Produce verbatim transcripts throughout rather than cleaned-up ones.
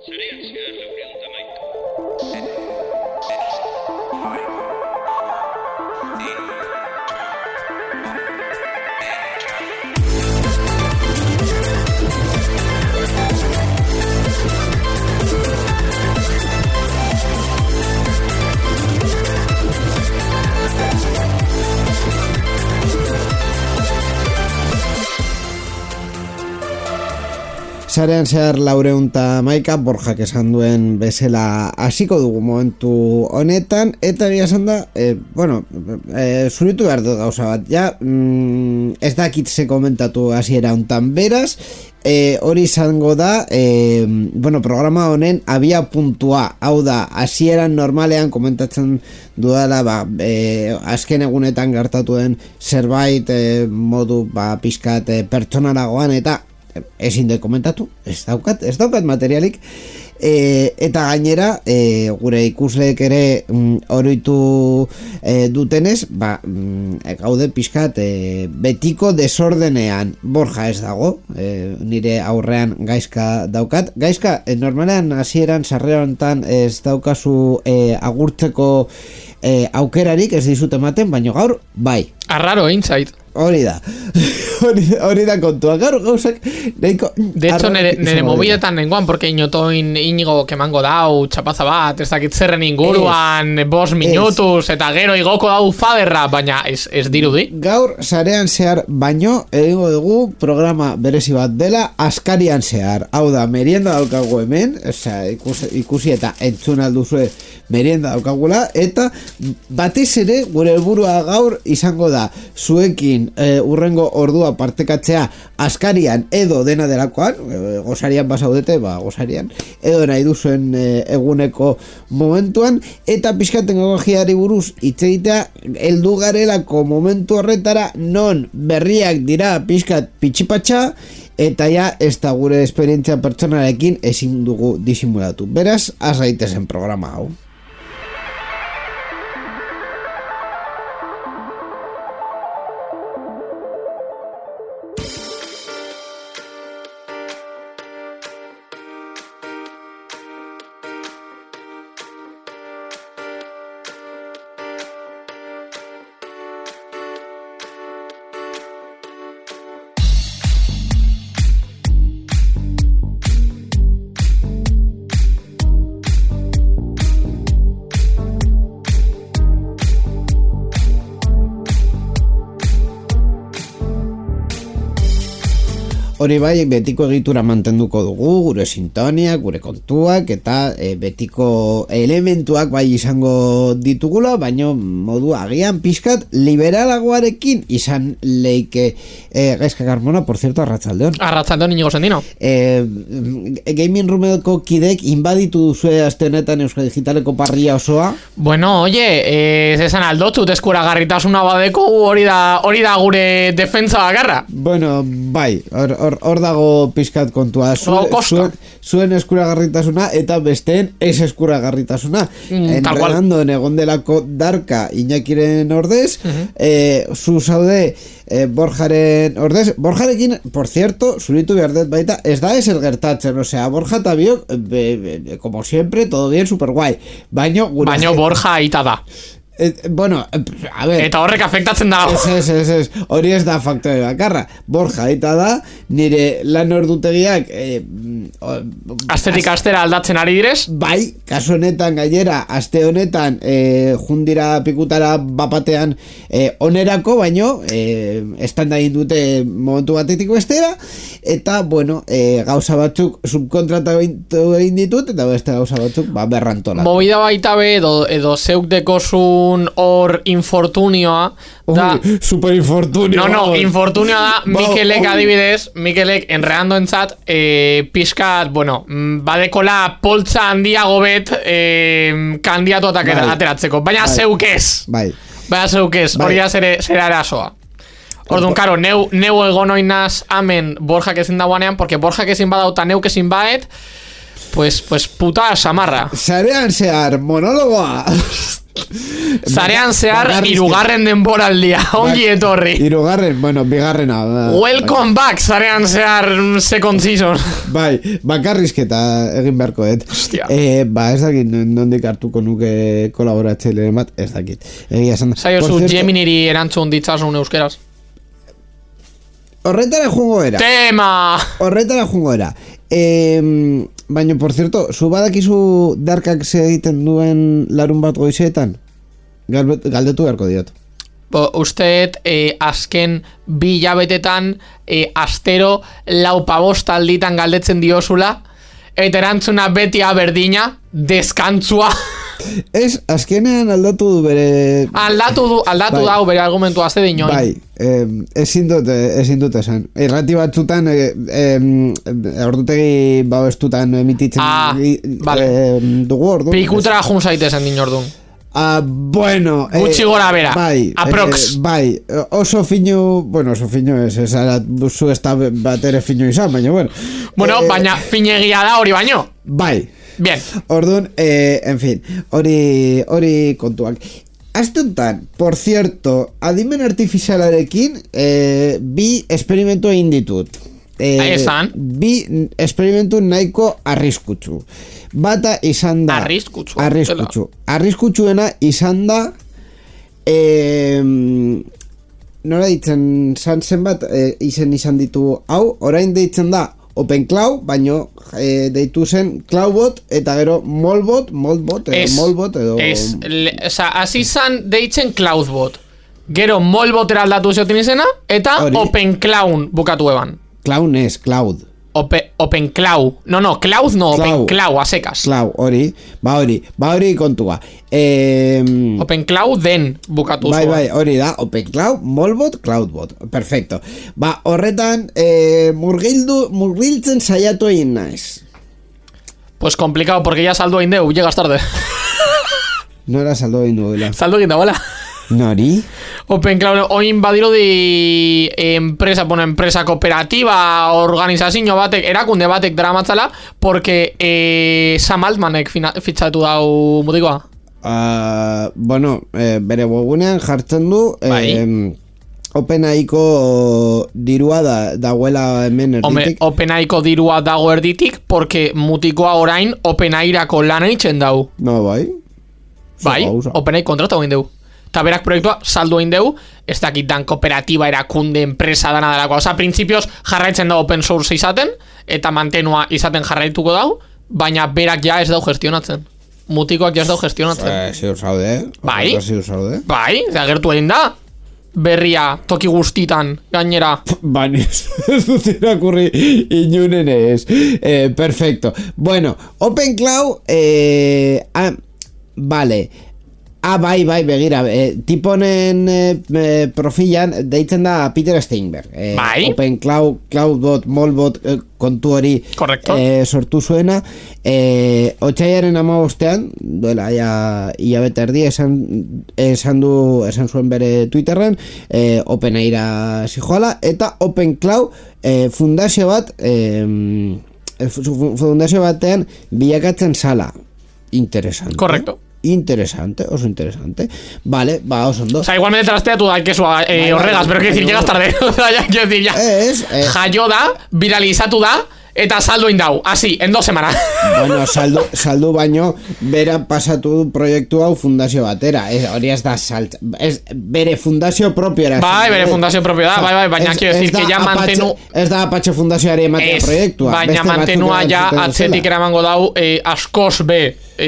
Sarean zehar laureunta maika, Borjak esan duen bezala hasiko dugu momentu honetan, eta egia esan da, e, bueno, e, zuritu behar dut gauza bat, ja, mm, ez dakit ze komentatu hasiera hontan beraz, e, hori izango da, e, bueno, programa honen abia puntua, hau da, hasieran normalean komentatzen dudala, ba, e, azken egunetan gertatu den zerbait e, modu, ba, pixkat e, pertsonalagoan, eta ezin de komentatu, ez daukat, ez daukat materialik, e, eta gainera e, gure ikusleek ere mm, oroitu e, dutenez, ba, mm, gaude pixkat e, betiko desordenean. Borja ez dago, e, nire aurrean gaizka daukat, gaizka, e, normalean hasieran sarrera hontan ez daukazu e, agurtzeko e, aukerarik ez dizut ematen, baina gaur, bai. Arraro egin zait. Hori da, hori, hori da kontua, gaur gauzak nahiko... De hecho, nere, nere mobiletan nengoan, porque inotoin inigo kemango dau, txapaza bat, ez dakit zerren inguruan, es, bos minutuz, es. Eta gero igoko dau faderra, baina ez, ez dirudi. Gaur, sarean zehar, baino, egingo dugu programa berezi bat dela, askarian zehar. Hau da, merienda daukagu hemen, oza, ikusi, ikusi eta entzun alduzue merienda daukagula, eta batez ere, gure helburua gaur izango da, zuekin E, urrengo ordua partekatzea askarian edo dena delakoan, e, gozarian basaudete, ba, gozarian, edo nahi duzuen e, eguneko momentuan, eta pixkat teknologiari buruz hitz egitea heldu garelako momentu horretara non berriak dira pixkat pitxipatxa, eta ja ez da gure esperientzia pertsonalekin ezin dugu disimulatu. Beraz, az gaitezen programa hau. Hori bai, betiko egitura mantenduko dugu, gure sintonia, gure kontuak, eta e, betiko elementuak bai izango ditugula, baino modu agian pixkat liberalagoarekin izan leike e, Gaizka Carmona, por cierto, arratzaldeon. Arratzaldeon, Inigo Sendino. E, Gaming Roomeko kidek inbaditu duzue astenetan Euskal Digitaleko parria osoa? Bueno, oye, ez esan aldotut eskuragarritasuna badeko, hori da, hori da gure defentsa bakarra. Bueno, bai, hor, hor Hor dago pizkat kontua, zuen, zuen, zuen eskuragarritasuna eta besteen ez eskuragarritasuna. Mm, Enredando egon delako Darka Iñakiren ordez, uh-huh. eh, zu zaude eh, Borjaren ordez. Borjarekin, por cierto, zuritu behar dut baita, ez da ezer gertatzen, osea, Borja eta biok, be, be, como siempre, todo bien, super guai. Baino, Baino Borja aita da. Eh, bueno, a ver, eta horrek afektatzen da. Ez, ez, ez, ez, hori ez da faktore bakarra. Borja eta da, nire lan ordutegiak eh, astetik az... astera aldatzen ari direz? Bai, kasu honetan gainera, aste honetan eh, jundira pikutara bapatean eh, onerako, baino eh, estanda dute momentu batetik bestera, eta bueno, eh, gauza batzuk subkontrata egin ditut, eta beste gauza batzuk ba, berrantola. Movida baita be, edo, edo zeuk dekozun hor infortunioa da, Uy, super infortunio. No, no, infortunioa da Mikelek adibidez, Mikelek enredando entzat eh, pixkat, bueno, badekola poltza handiago bet eh, kandiatuatak bai. Ateratzeko, baina bai. Zeuk ez bai. Baina zeuk ez, hori da zere, zere arazoa. Orduan, karo, neu, neu egonoinaz amen Borjak ezin dagoanean, porque Borjak ezin badauta neuk ezin baet, pues, pues puta samarra. Sarean zehar, monologoa. Zarean zehar, irugarren denboraldia, ongi etorri. Irugarren, bueno, bigarrena. Welcome back, zarean zehar second season. Bai, bakarrizketa egin beharko, et. Hostia. Eh, ba, ez dakit, nondik hartuko nuke kolaboratzeile bat, ez dakit. Egia esan. Zaiozu Geminiri erantzun ditzasun euskeraz. Horretara jungo era. Tema! Horretara jungo era. Eh, baina, por cierto, zu badakizu darkak egiten duen larun bat goizeetan? Galdetu beharko diot. Bo, usteet, eh, azken bi hilabetetan eh, astero lau pabost alditan galdetzen diozula, eta erantzuna beti aberdina, deskantzua. Ez, azkenean aldatu du bere... Aldatu du, aldatu bai. Dau bere argumentu azte dinoin. Bai, eh, ezin dut, ezin dut esan. Irrati batzutan, eh, eh, ordutegi babestutan emititzen ah, vale. eh, dugu ordu. Pikutara jun zaitezen din ordun. Ah, bueno... Gutxi gora bera, bai, aprox. Eh, bai, oso finu... Bueno, oso finu ez, ez ara, zu ez da bat ere finu izan, baina bueno. Bueno, eh, baina finegia da hori baino. Bai. Bien. Orduan, eh, en fin, hori, hori kontuak. Aztuntan, por cierto, adimen artifizialarekin eh, bi esperimentu egin ditut. Eh, Esan. Bi esperimentu nahiko arriskutsu. Bata izan da... Arriskutsu. Arriskutsu. Arriskutsuena izan da... Eh, nola ditzen, zan zenbat eh, izen izan ditu hau, orain deitzen da OpenCloud, baino e, deitu zen CloudBot eta gero Molbot, Molbot edo es, Molbot edo... Es, le, oza, hasi zan deitzen CloudBot. Gero Molbotera aldatu ziotin izena, eta Ori. OpenCloud bukatu eban. Cloud ez, Cloud. Ope, OpenCloud. No, no, Cloud no, Cloud. OpenCloud, a secas. Cloud, hori, ba hori, ba hori kontua. Eh, OpenCloud den bukatu bai, bai, hori da, OpenCloud, Molbot, CloudBot. Perfecto. Ba, horretan, eh, murgildu, murgiltzen saiatu egin naiz. Pues complicado, porque ya saldo egin deu, llegas tarde. No era saldo egin duela. Saldo egin da, bola. Nori? OpenCloud, oin badiro di empresa, bueno, empresa kooperativa, organizazio batek, erakunde batek dramatzala, porque eh, Sam Altmanek fitxatu dau mutikoa. Uh, bueno, eh, bere webgunean jartzen du bai. eh, OpenAIko dirua da, dagoela hemen erditik. OpenAIko dirua dago erditik, porque mutikoa orain OpenAIrako lan eitzen dau. No, bai. Bai, OpenAI kontratu egin deu. Eta berak proiektua saldu egin deu, ez dakit dan kooperatiba, erakunde, enpresa dana dalako. Osa, printzipioz jarraitzen da open source izaten, eta mantenua izaten jarraituko dau, baina berak ja ez dau gestionatzen. Mutikoak ja ez dau gestionatzen. Eh, ziur zaude, eh? Bai, ziur zaude. Bai, agertu egin da. Berria, toki guztitan, gainera. Baina ez dut irakurri inunen ez. Eh, perfecto. Bueno, OpenCloud, eh, ah, vale. Ah, bai, bai, begira, eh, tiponen eh, profilan deitzen da Peter Steinberg. Eh, bai. OpenCloud, CloudBot, Molbot eh, kontu hori eh, sortu zuena. Eh, Otsaiaren amabostean, duela, ja, hilabete erdi, esan, esan du, esan zuen bere Twitterren, eh, OpenAIra zijoala, eta OpenCloud eh, fundazio bat, eh, fundazio batean bilakatzen zala. Interesante. Correcto. Interesante, oso interesante. Vale, va, oso ondo. O sea, igualmente trastea tú da queso eh, horregas, pero quiero decir, llegas tarde. O sea, ya quiero decir, ya. Es, eh. Jaio da, viralizatu da, eta saldo indau, así, en dos semanas. Bueno, saldo, saldo baino, bera pasatu proiektu hau fundazio batera. Es, hori ez da salt, es bere fundazio propio era. Bai, bere fundazio propio da, bai, bai, baina quiero decir que ya mantenu... Ez da Apache fundazioari ematea proiektua. Baina mantenua ja atzetik eramango dau eh, askoz be,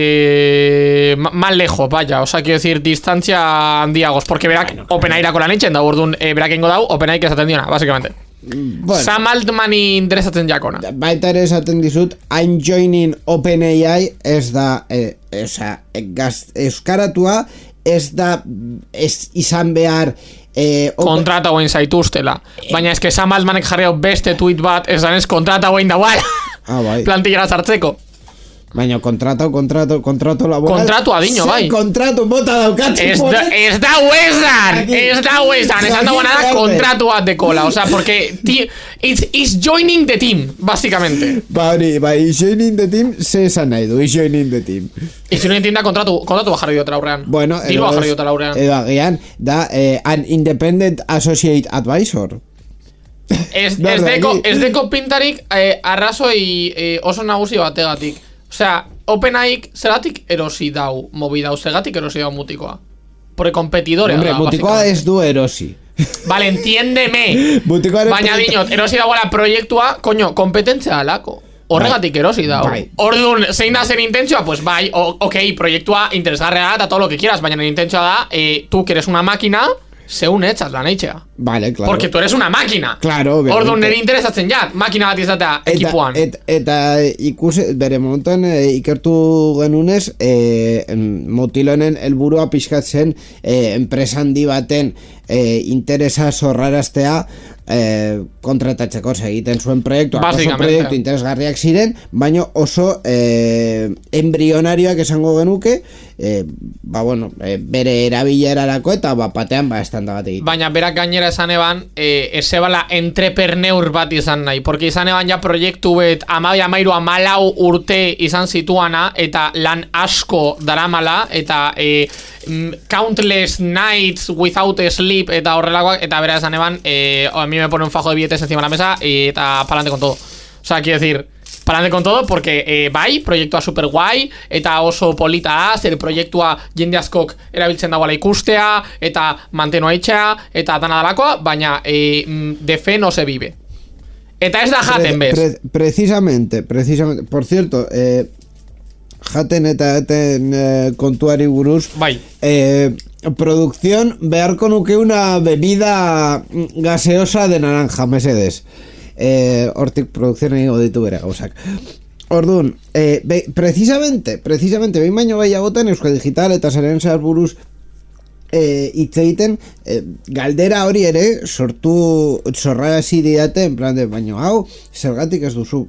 eh, más lejos, vaya, o sea, quiero decir, distancia handiagos, porque berak bueno, OpenAIrako lan eitzen da, orduan, eh, berak ingo dau, OpenAI que esaten diona, básicamente. Bueno, Sam Altmani interesatzen jakona. Baita ere esaten dizut, I'm joining OpenAI ez da, eh, esa, gaz, euskaratua ez da, ez izan behar eh, kontrata hoen zaituztela. Baina ez que Sam Altmanek jarreo beste tweet bat, ez danez kontrata hoen da, bai. Ah, bai. Plantilla sartzeko. Baina kontratu, kontratu, kontratu laboral. Kontratu adino, bai. Kontratu bota daukat. Ez da, ez da huesan, ez da huesan, esan dago nada kontratu bat de kola, o sea, porque it's, it's joining the team, básicamente. Ba, hori, ba, is joining the team, ze esan nahi du, is joining the team. Is joining the team da kontratu, kontratu bajarri dutela aurrean. Bueno, Diru bajarri dutela aurrean. Edo agian, da, eh, an independent associate advisor. Ez, ez, deko, ez deko pintarik eh, arrazoi eh, oso nagusi bategatik. Osea, OpenAIk zeratik erosi dau mobi dau, zeratik erosi dau mutikoa. Porque competidore Hombre, da, mutikoa ez du erosi. Vale, entiéndeme. Baina dinot, erosi dagoela proiektua, coño, kompetentzia alako. Horregatik erosi dau. Orduan, zein da zen intentzioa? Pues bai, ok, proiektua interesgarrea eta todo lo que quieras, baina intentzioa da, eh, tú que eres una máquina, según echas la neitzea. Vale, claro. Porque tú eres una máquina. Claro, obviamente. Orduan, nire interesatzen jat, máquina bat izatea ekipuan. Eta, et, eta ikus, bere momentuan e, ikertu genunez, e, motilonen helburua pixkatzen e, enpresa handi baten e, interesa zorraraztea e, kontratatzeko egiten zuen proiektua. Oso proiektu interesgarriak ziren, baina oso e, embrionarioak esango genuke, e, ba bueno, e, bere erabilerarako eta ba, batean ba estanda bat egiten. Baina berak gainera esan eban, e, ezebala entrepreneur bat izan nahi, porque izan eban ja proiektu bet amabi amairu amalau urte izan situana, eta lan asko daramala, eta e, countless nights without sleep, eta horrelakoak, eta bera esan eban, e, a mí me pone un fajo de billetes encima de la mesa, y eta pa'lante con todo. O sea, quiero decir, pa'lante con todo, porque eh, bai, proiektua super guai, eta oso polita az, el proiektua jende askok erabiltzen dagoela ikustea, eta mantenoa itxea, eta dana dalakoa, baina eh, de fe no se vive. Eta ez da jaten, bez? Pre, pre, precisamente, precisamente, por cierto, eh, jaten eta eten eh, kontuari buruz, bai. Eh, producción beharko nuke una bebida gaseosa de naranja, mesedes. Eh, hortik produkzioa egingo ditu bere gauzak. Orduan, eh, be, precisamente, precisamente, behin baino gehiagotan Euskal Digital eta Zaren zehar buruz eh, hitz egiten, eh, galdera hori ere sortu zorrarazi didate, en plan de, baino hau, zergatik ez duzu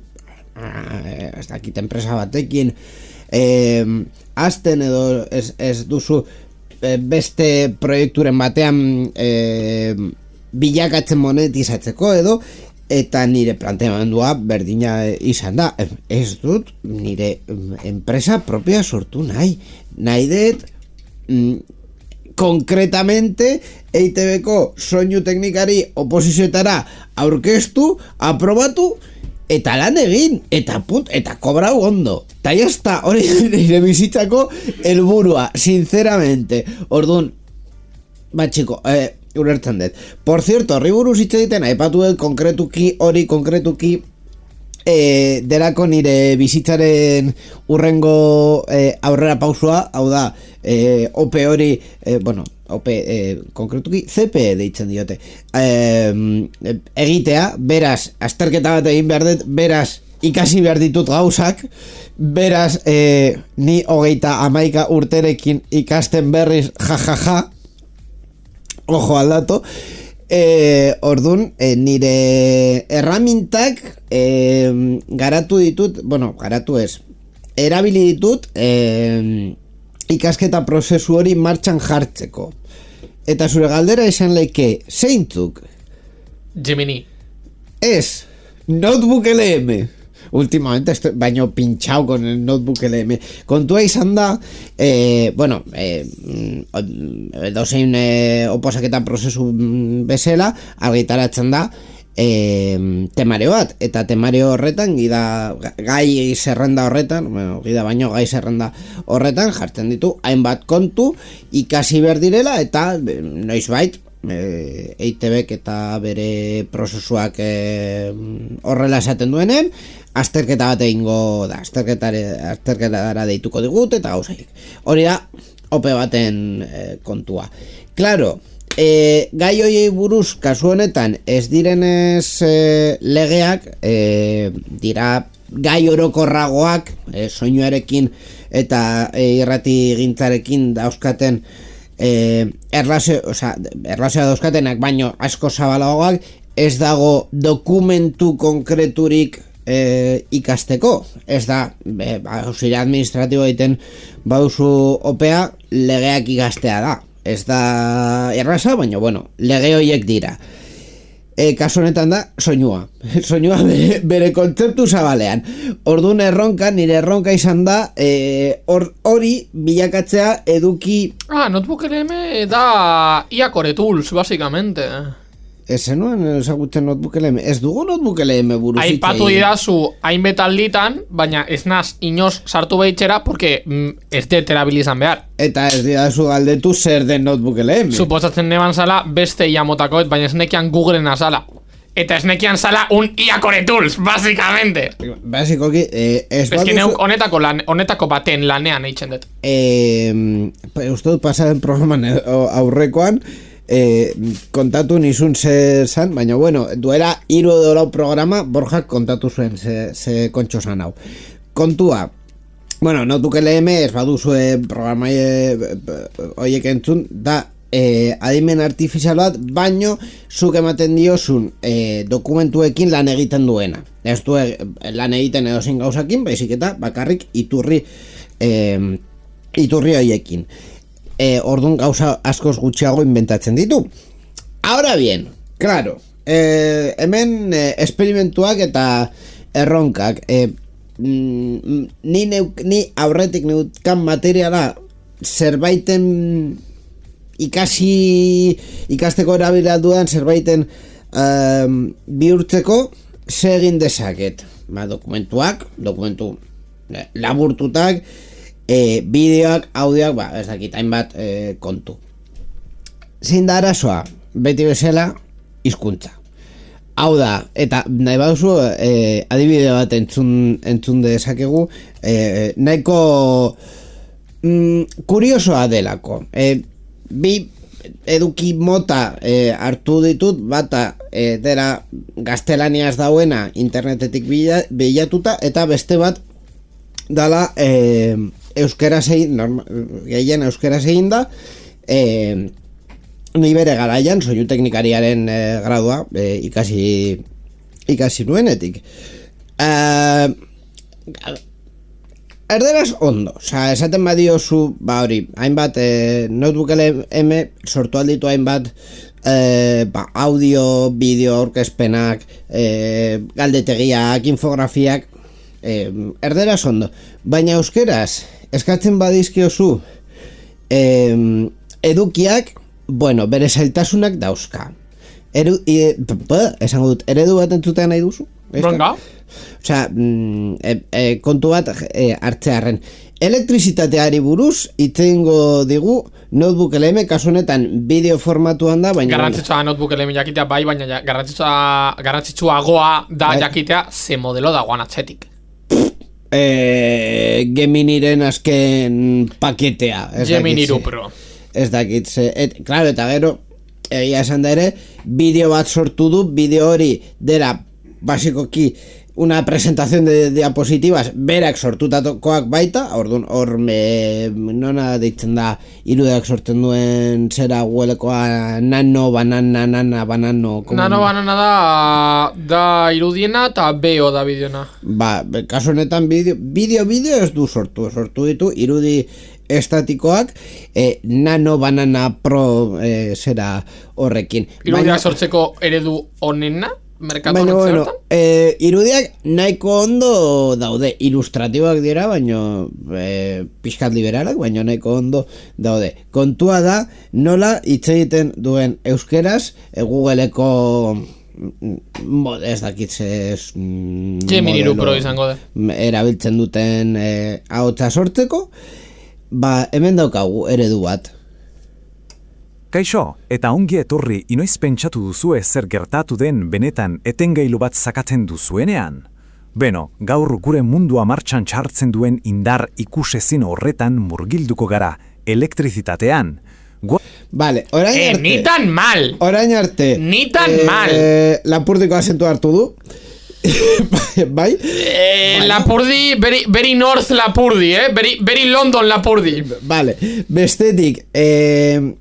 eh, ez dakit enpresa batekin eh, azten edo ez, ez duzu eh, beste proiekturen batean eh, bilakatzen monetizatzeko edo. Eta nire planteamendua berdina izan da, ez dut nire enpresa propia sortu nahi, nahi dut mm, konkretamente E I Te Beko soinu teknikari oposizioetara aurkeztu, aprobatu eta lan egin, eta put, eta kobrau ondo, eta jazta hori nire bizitzako helburua, sinceramente. Orduan, ba txiko, eh, ulertzen dut. Por cierto, horri buruz hitz egiten, aipatu dut konkretuki, hori konkretuki e, derako nire bizitzaren urrengo e, aurrera pausua, hau da, e, ope hori, e, bueno, ope, e, konkretuki C P E deitzen diote, e, egitea, beraz, azterketa bat egin behar dut, beraz, ikasi behar ditut gauzak, beraz, e, ni hogeita hamaika urterekin ikasten berriz, jajaja, ja, ja. Ojo al dato. eh, Ordun eh, nire erramintak eh, garatu ditut, bueno, garatu ez, erabili ditut eh, ikasketa prozesu hori martxan jartzeko. Eta zure galdera esan leike, zeintzuk? Gemini. Ez, Notebook L M. Últimamente estoy baño pinchado con el Notebook L M. Kontua izan da, eh, bueno, eh, dozein eh, oposaketan prozesu bezala, argitaratzen da eh, temario bat, eta temario horretan, gida gai zerrenda horretan, bueno, gida baino gai zerrenda horretan, jartzen ditu hainbat kontu, ikasi behar direla, eta noizbait, E I Te Bek eta bere prozesuak e, horrela esaten duenen, azterketa bat egingo da, azterketara deituko digut eta gauzaik. Hori da, ope baten e, kontua. Claro, e, gai hoiei buruz kasu honetan ez direnez e, legeak, e, dira gai orokorragoak, e, soinuarekin eta e, irrati gintzarekin dauzkaten Eh, erlazio, o sea, erlazioa dauzkatenak baino asko zabalagoak, ez dago dokumentu konkreturik e, ikasteko, ez da, e, ba, ausiliar administratibo egiten baduzu opea, legeak ikastea da. Ez da erraza, baina, bueno, lege horiek dira. E, kasu honetan da, soinua. Soinua bere, bere kontzeptu zabalean. Orduan erronka, nire erronka izan da, e, or, hori bilakatzea eduki... Ah, Notebook L M da I A Core Tools, básicamente. Ezen nuen ezagutzen Notebook L M. Ez dugu Notebook L M buruz hitz egin. Aipatu didazu hainbet alditan, baina ez naz inoz sartu behitxera, porque mm, ez det erabilizan behar. Eta ez didazu galdetu zer den Notebook L M. Suposatzen neban zala beste I A motakoet, baina ez nekian Googleen azala. Eta ez nekian zala un I A Core Tools, básicamente. Basikoki, eh, ez baduzu... Ez neuk honetako, lan, honetako baten lanean eitzen dut. Eh, uste dut pasaren programan aurrekoan, Eh, kontatu nizun ze zan, baina bueno, duela hiru edo lau programa Borjak kontatu zuen ze, ze kontxo zan hau. Kontua, bueno, Notebook L M ez baduzue programa horiek entzun, da eh, adimen artifizial bat, baino zuk ematen diozun eh, dokumentuekin lan egiten duena. Ez du eh, lan egiten edo zin gauzakin, baizik eta bakarrik iturri eh, iturri horiekin. E, orduan gauza askoz gutxiago inventatzen ditu. Ahora bien, claro, e, hemen e, esperimentuak eta erronkak, e, mm, ni, neuk, ni aurretik neutkan materiala zerbaiten ikasi ikasteko erabila dudan zerbaiten um, bihurtzeko ze egin dezaket. Ba, dokumentuak, dokumentu laburtutak, E, bideoak, audioak, ba, ez dakit, hainbat e, kontu. Zein da arazoa, beti bezala, hizkuntza. Hau da, eta nahi baduzu, e, adibide bat entzun, entzun dezakegu, e, nahiko mm, kuriosoa delako. E, bi eduki mota e, hartu ditut, bata e, dela gaztelaniaz dauena internetetik bila, bilatuta, eta beste bat dala e, euskeraz egin, gehien euskeraz egin da, e, ni bere garaian, soinu teknikariaren e, gradua e, ikasi ikasi nuenetik. E, erderaz ondo, oza, esaten badiozu, ba hori, hainbat e, Notebook L M sortu alditu hainbat e, ba, audio, bideo, aurkezpenak, e, galdetegiak, infografiak, Eh, erderaz ondo, baina euskeraz eskatzen badizkiozu eh, edukiak, bueno, bere zailtasunak dauzka. Eru, e, esango dut, eredu bat entzutea nahi duzu? Venga. Osea, mm, e, e, kontu bat e, hartzearen. Elektrizitateari buruz itzengo digu Notebook L M, kasu honetan bideo formatuan da, baina garrantzitsua Notebook L M jakitea bai, baina garrantzitsua garrantzitsuagoa da bai. Jakitea ze modelo dagoan atzetik. Eh, Geminiren azken paketea. Gemini hiru Pro. Ez dakit, et, claro, eta gero egia esan da ere, bideo bat sortu du, bideo hori dela basikoki una presentación de diapositivas berak sortutakoak baita, orduan hor me, nona deitzen da irudeak sortzen duen zera guelekoa nano, banana, nana, banano como... Nano, banana da da irudiena eta beo da bideona. Ba, kasu honetan bideo, bideo, bideo ez du sortu, sortu ditu irudi estatikoak, eh, nano, banana, pro eh, zera horrekin. Irudiak sortzeko eredu onena? Baina, bueno, eh, irudiak nahiko ondo daude, ilustratiboak dira, baina eh, pixkat liberalak, baina nahiko ondo daude. Kontua da, nola hitz egiten duen euskeraz, e, Googleeko ez dakit ez Gemini hiru Pro izango da. Erabiltzen duten eh, ahotsa sortzeko, ba, hemen daukagu eredu bat. Kaixo, eta ongi etorri inoiz pentsatu duzue zer gertatu den benetan etengailu bat zakatzen duzuenean? Beno, gaur gure mundua martxan txartzen duen indar ikusezin horretan murgilduko gara, elektrizitatean. Gua... Vale, orain eh, arte... Ni tan mal! Orain arte... Ni tan eh, mal! Eh, Lapurdiko azentu hartu du. bai? Eh, Lapurdi, very, very north Lapurdi, eh? Very, very London Lapurdi. Vale, bestetik... Eh,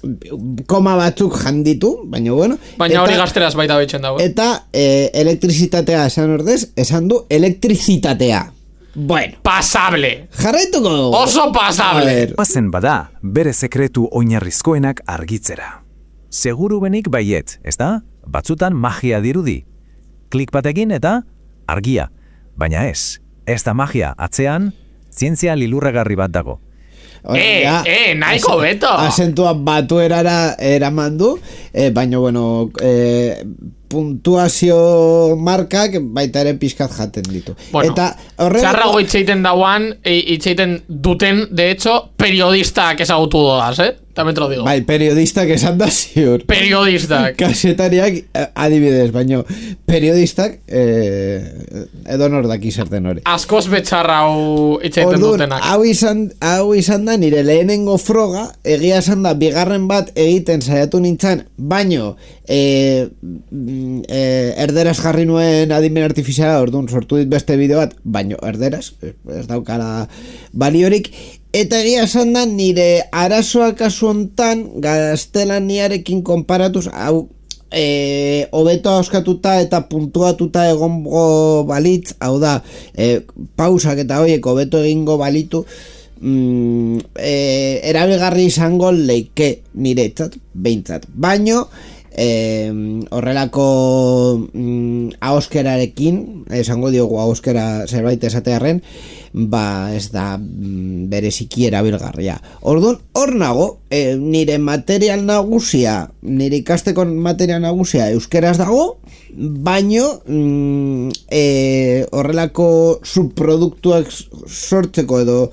koma batzuk janditu, baina bueno. Baina hori gazteraz baita betxen dago. Eta e, elektrizitatea esan ordez, esan du elektrizitatea. Bueno. Pasable. Jarraituko dugu. Oso pasable. Pazen bada, bere sekretu oinarrizkoenak argitzera. Seguru benik baiet, ezta? Batzutan magia dirudi. Klik batekin eta argia. Baina ez, ez da magia, atzean, zientzia lilurregarri bat dago. Eh, eh, nahiko beto. Asentua batuerara eraman du, eh, baina, bueno, eh, puntuazio markak baita ere pixkat jaten ditu. Bueno, eta horrela... Zarrago itxeiten dauan, itxeiten duten, de hecho, periodistak ezagutu doaz, eh? También te lo digo. Bai, periodistak esan da ziur. Periodistak. Kasetariak adibidez, baina periodistak eh, edo nordak izerten hori. Askoz betxarra hau itxeiten dutenak. Hau izan, hau izan da nire lehenengo froga, egia esan da bigarren bat egiten saiatu nintzen, baino eh, eh, erderaz jarri nuen adimen artifiziala, orduan sortu dit beste bideo bat, baino erderaz, ez daukara baliorik. Eta egia esan da nire arazoa kasu hontan gaztelaniarekin konparatuz hau e, hobeto auskatuta eta puntuatuta egongo balitz, hau da e, pausak eta horiek hobeto egingo balitu, mm, e, erabilgarri izango leike niretzat, behintzat. Baino E, horrelako mm, ahoskerarekin, esango diogu ahoskera zerbait esatearren, ba ez da mm, bereziki erabilgarria. Orduan, hor nago, e, nire material nagusia, nire ikasteko material nagusia euskeraz dago, baino mm, e, horrelako subproduktuak sortzeko edo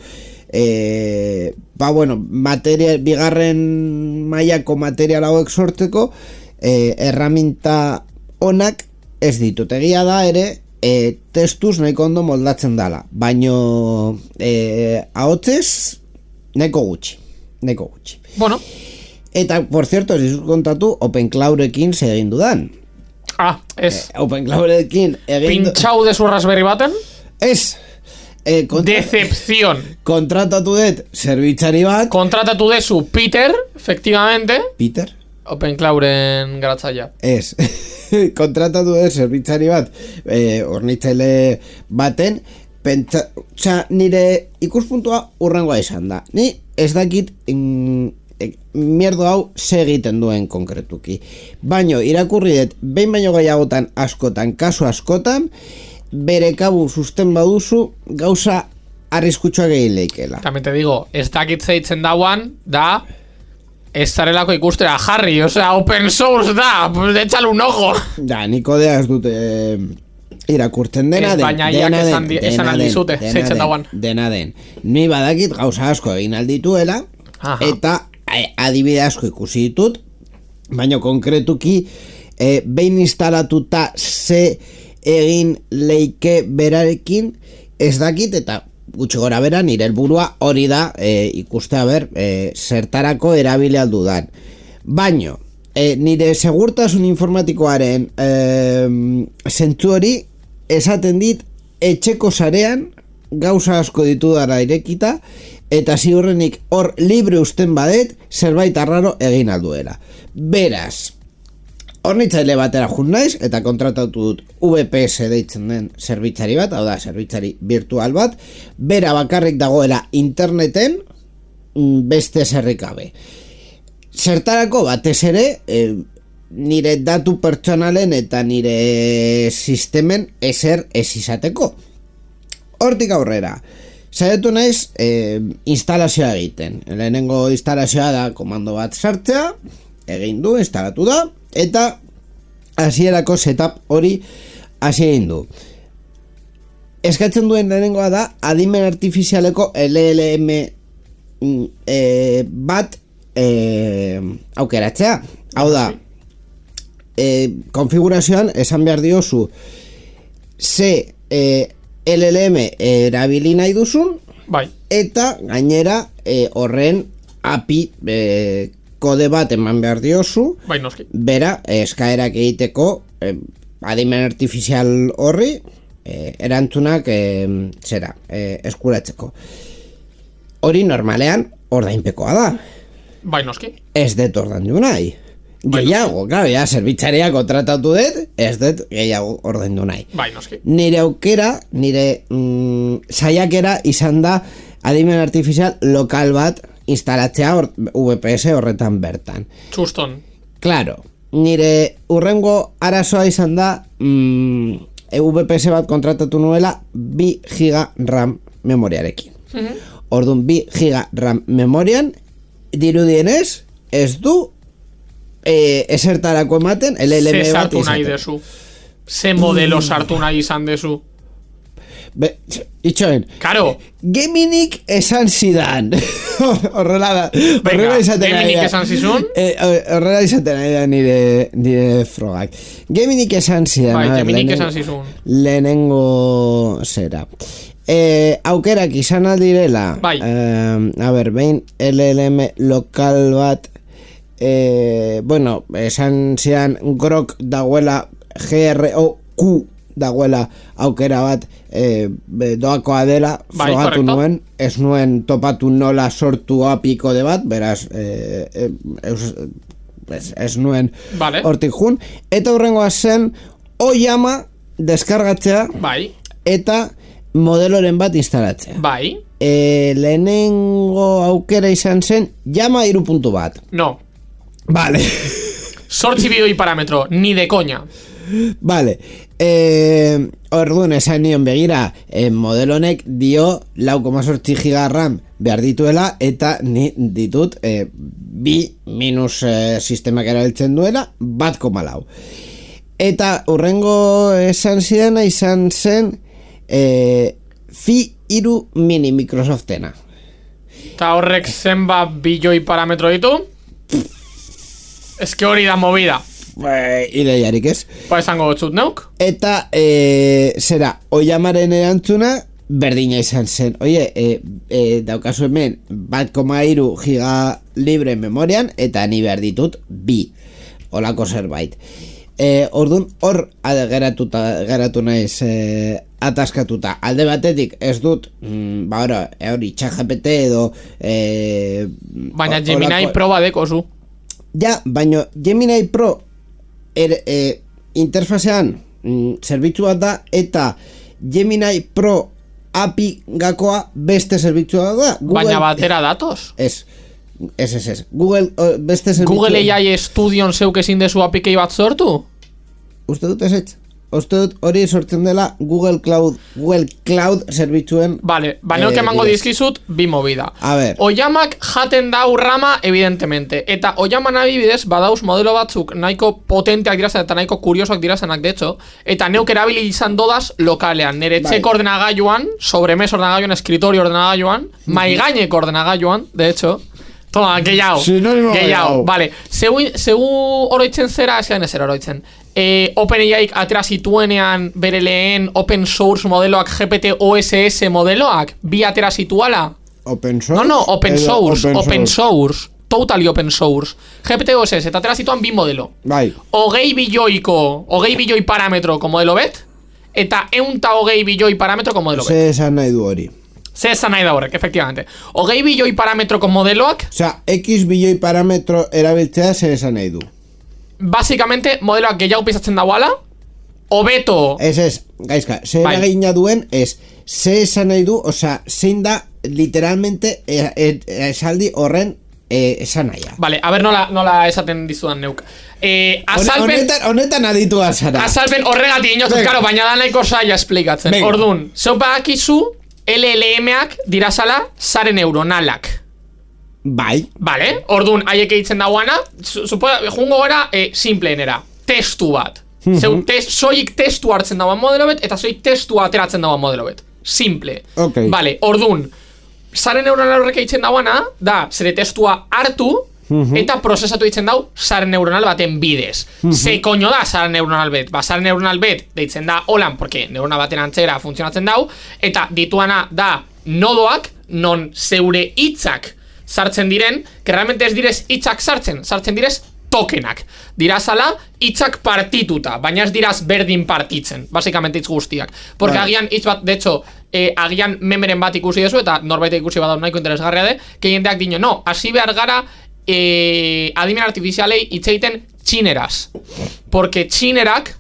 e, ba bueno, material, bigarren mailako material hauek sortzeko Eh, erraminta onak ez ditut. Egia da ere eh, testuz nahiko ondo moldatzen dala, baino eh, ahotzez nahiko gutxi nahiko gutxi. Bueno. Eta, por cierto, ez dizut kontatu OpenCloudekin segin dudan. Ah, ez. Eh, OpenCloudekin egin du... Pintxau dezu Raspberry baten? Ez. Eh, kontra... Decepción. Kontratatu dut zerbitzari bat. Kontratatu dezu Peter, efectivamente. Peter? OpenClouden garatzaia. Ez. Kontratatu dut zerbitzari bat eh, ornitzaile baten, pentsa, txa, nire ikuspuntua urrengoa izan da. Ni ez dakit mm, e, mierdo hau segiten duen konkretuki. Baino, irakurri dut, behin baino gehiagotan askotan, kasu askotan, bere kabu susten baduzu, gauza arriskutsua gehi leikela. También te digo, ez dakit zeitzen dauan, da... Ez zarelako ikustera jarri, osea, open source da, pues échale un ojo. Ja, niko dea ez dute eh, irakurtzen dena den. Baina iak esan, esan aldizute, zeitzen dauan. Dena den. Ni badakit gauza asko egin aldituela, aha, eta eh, adibide asko ikusi ditut, baina konkretuki eh, behin instalatuta ze egin leike berarekin ez dakit, eta gutxi gora bera nire helburua hori da e, ikustea ber e, zertarako erabili aldudan. Baino e, nire segurtasun informatikoaren e, zentzu hori esaten dit etxeko sarean gauza asko ditu dara irekita, eta ziurrenik hor libre usten badet zerbait arraro egin alduera. Beraz, hornitzaile batera jun naiz eta kontratatu dut V P S deitzen den zerbitzari bat, hau da, zerbitzari virtual bat, bera bakarrik dagoela interneten, beste zerrikabe. Zertarako batez ere, e, nire datu pertsonalen eta nire sistemen ezer ez izateko. Hortik aurrera, saiatu naiz e, instalazioa egiten. Lehenengo instalazioa da komando bat sartzea, egin du, instalatu da, eta hasierako setup hori hasi egin du. Eskatzen duen lehenengoa da adimen artifizialeko L L M e, bat e, aukeratzea. Hau da, e, konfigurazioan esan behar diozu ze e, L L M erabili nahi duzun, bai, eta gainera e, horren A P I e, kode bat eman behar diozu, bai, noski, bera eskaerak egiteko eh, adimen artifizial horri eh, erantzunak eh, zera eh, eskuratzeko. Hori normalean ordainpekoa da. Bai, noski. Ez dut ordaindu nahi. Gehiago, claro, ja, zerbitzaria kontratatu dut, ez dut gehiago ordaindu nahi. Bai, noski. Nire aukera, nire mm, saiakera izan da adimen artifizial lokal bat instalatzea or, V P S horretan bertan. Txuston. Claro, nire urrengo arazoa izan da mm, V P S bat kontratatu nuela bi giga RAM memoriarekin. Mm-hmm. Orduan, bi giga RAM memorian dirudienez ez du e, esertarako ematen L L M bat izaten. Ze sartu nahi dezu? Ze modelo sartu nahi izan dezu? Be, itxoen, Karo. Geminik esan zidan. Horrela da. Horrela izaten Geminik esan zizun? Eh, horrela izaten nahi da nire, nire frogak. Geminik esan zidan. Bai, ver, Geminik lehenengo, esan zizun. Lehenengo zera. Eh, aukerak izan aldirela. Bai. Eh, a ber, behin L L M lokal bat eh, bueno, esan zidan grok dagoela G R O Q dagoela aukera bat e, doakoa dela, bai, frogatu correcto. nuen, ez nuen topatu nola sortu apiko de bat, beraz e, e, ez, ez, ez nuen vale. hortik jun, eta hurrengoa zen Oyama deskargatzea Bai. eta modeloren bat instalatzea. Bai. E, lehenengo aukera izan zen Yama hiru puntu bat. No. Vale. Sortzi bidoi parametro, ni de coña. Vale, eh, orduan esan nion begira, eh, modelo honek dio lau koma zortzi giga RAM behar dituela eta ni ditut eh, bi minus eh, sistemak erabiltzen duela bat koma lau. Eta urrengo esan zidana izan zen eh, Fi hiru mini Microsoftena. Eta horrek zenba biloi parametro ditu? Ez que hori da movida. Ideiarik ez. Ba esango gotzut neuk. Eta e, zera, Oyamaren erantzuna berdina izan zen. Oie, e, e, daukazu hemen bat koma hiru giga libre memorian eta ni behar ditut bi. Olako zerbait. E, Orduan hor geratuta, geratu naiz e, ataskatuta. Alde batetik ez dut mm, ba ora, hori ChatGPT edo e, baina Gemini olako... Pro badeko zu. Ja, baina Gemini Pro er, e, interfazean mm, zerbitzu bat da eta Gemini Pro A P I gakoa beste zerbitzu bat da. Google, baina batera datos? Ez, ez, ez, ez. Google o, beste zerbitzu. Google A I Studion zeuk ezin dezu A P I bat sortu? Uste dut ez ez. Uste dut hori sortzen dela Google Cloud Google Cloud zerbitzuen. Vale, baina eh, emango dizkizut bi movida. A ver. Oyamak jaten dau rama evidentemente. Eta Oyaman adibidez badauz modelo batzuk nahiko potenteak dirazen eta nahiko kuriosoak dirazenak de hecho. Eta neuk erabili izan dodaz lokalean. Nere etxeko bai. Ordenagailuan, sobremesa ordenagailuan, eskritorio ordenagailuan, mm-hmm. maigaineko ordenagailuan, de hecho. Toma, gehiago, gehiago, vale. Zegu, zegu oroitzen zera, ez gaine zera oroitzen. E, OpenAIak atera zituenean bere lehen open source modeloak G P T O S S modeloak bi atera zituala? Open source? No, no, open source, open, open source. source, totally open source. G P T O S S, eta atera zituan bi modelo. Bai. Hogei bilioiko, hogei bilioi parametroko modelo bet, eta eunta hogei bilioi parametroko modelo bet. Ze esan nahi du hori. Ze esan nahi da horrek, efectivamente. Hogei bilioi parametroko modeloak... Osea, X bilioi parametro erabiltzea ze esan nahi du. Básicamente, modeloak gehiago pisatzen dauala, hobeto... Ez ez, gaizka, ze bai. eragina duen ez, ze esan nahi du, osea, zein da literalmente e, e, esaldi horren e, esan nahia. Vale, a ver nola, nola esaten dizudan neuk. Eh, azalpen... Honetan, honetan aditu azara. Azalpen horregatik inozut, karo, baina da nahiko saia esplikatzen. Venga. Orduan, zeu badakizu L L M-ak dirazala zare neuronalak. Bai. Vale, orduan, haiek eitzen dauana, jungo gara, eh, simpleenera, testu bat. Mm-hmm. Zeu, tes, soik testu hartzen dauan modelo bet, eta soik testu ateratzen dauan modelo bet. Simple. Okay. Vale, orduan, zare neuronal horrek eitzen dauana, da, zere testua hartu, mm-hmm. eta prozesatu eitzen dau zare neuronal baten bidez. Mm-hmm. Ze koño da zare neuronal bet? Ba, zare neuronal bet deitzen da holan, porque neurona baten antzera funtzionatzen dau, eta dituana da nodoak, non zeure hitzak sartzen diren, que realmente ez direz hitzak sartzen, sartzen direz tokenak. Dirazala hitzak partituta, baina ez diraz berdin partitzen, básicamente hitz guztiak. Porque vale. Agian hitz bat, de hecho, eh, agian memeren bat ikusi dezu, eta norbait ikusi badau nahiko interesgarria de, que jendeak dino, no, hasi behar gara e, adimen artifizialei hitz egiten txineraz. Porque txinerak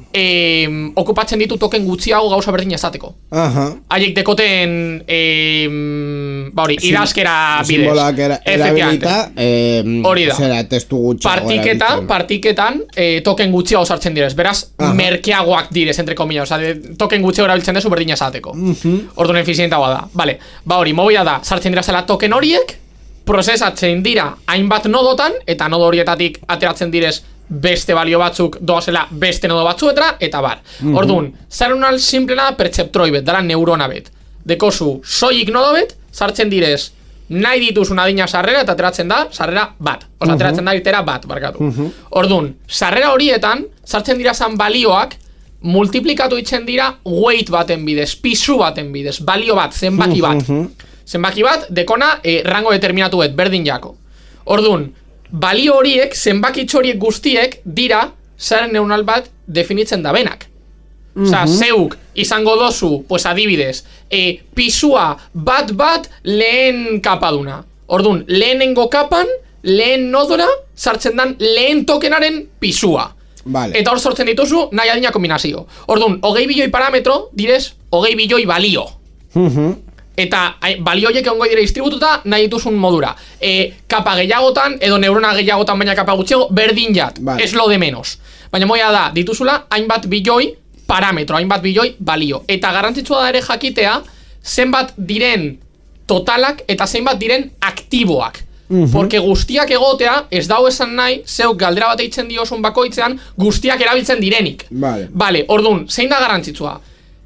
eh, okupatzen ditu token gutxiago gauza berdin esateko. Aha. Haiek dekoten eh, ba hori, Sim, idazkera bidez. Simbolak era, erabilita eh, hori da. Zera, testu gutxiago Partiketa, partiketan eh, token gutxiago sartzen direz. Beraz, Aha. merkeagoak direz, entre comillas. Osa, token gutxiago erabiltzen dezu berdin esateko. Uh -huh. Orduan efizientagoa da. Vale. Ba hori, mobila da, sartzen dira zela token horiek, prozesatzen dira hainbat nodotan, eta nodo horietatik ateratzen direz beste balio batzuk doazela beste nodo batzuetra, eta bar. Mm -hmm. Orduan, zerunal simplena perceptroi bet, dara neurona bet. Dekozu, soilik nodo bet, sartzen direz, nahi dituzun adina sarrera, eta ateratzen da, sarrera bat. Osa, ateratzen da, itera bat, barkatu. Mm -hmm. Orduan, sarrera horietan, sartzen dira zan balioak, multiplikatu itzen dira weight baten bidez, pisu baten bidez, balio bat, zenbaki bat. Mm -hmm. Zenbaki bat, dekona, eh, rango determinatu bet, berdin jako. Orduan, balio horiek, zenbakitxo horiek guztiek dira zaren neuronal bat definitzen da benak. Mm -hmm. Osa, zeuk izango dozu, pues adibidez, e, pisua bat bat lehen kapaduna. Orduan, lehenengo kapan, lehen nodora, sartzen dan lehen tokenaren pisua. Vale. Eta hor sortzen dituzu nahi adina kombinazio. Orduan, hogei bilioi parametro, direz, hogei bilioi balio. Mhm. Eta balioiek egongo dire distribututa nahi dituzun modura. E, kapa gehiagotan, edo neurona gehiagotan baina kapa gutxiago, berdin jat, vale. Ez lo de menos. Baina moia da, dituzula hainbat bilioi parametro, hainbat bilioi balio. Eta garrantzitsua da ere jakitea, zenbat diren totalak eta zenbat diren aktiboak. Uh-huh. Porque guztiak egotea, ez dau esan nahi, zeuk galdera bat eitzen diosun bakoitzean, guztiak erabiltzen direnik. Vale. Vale, orduan, zein da garrantzitsua?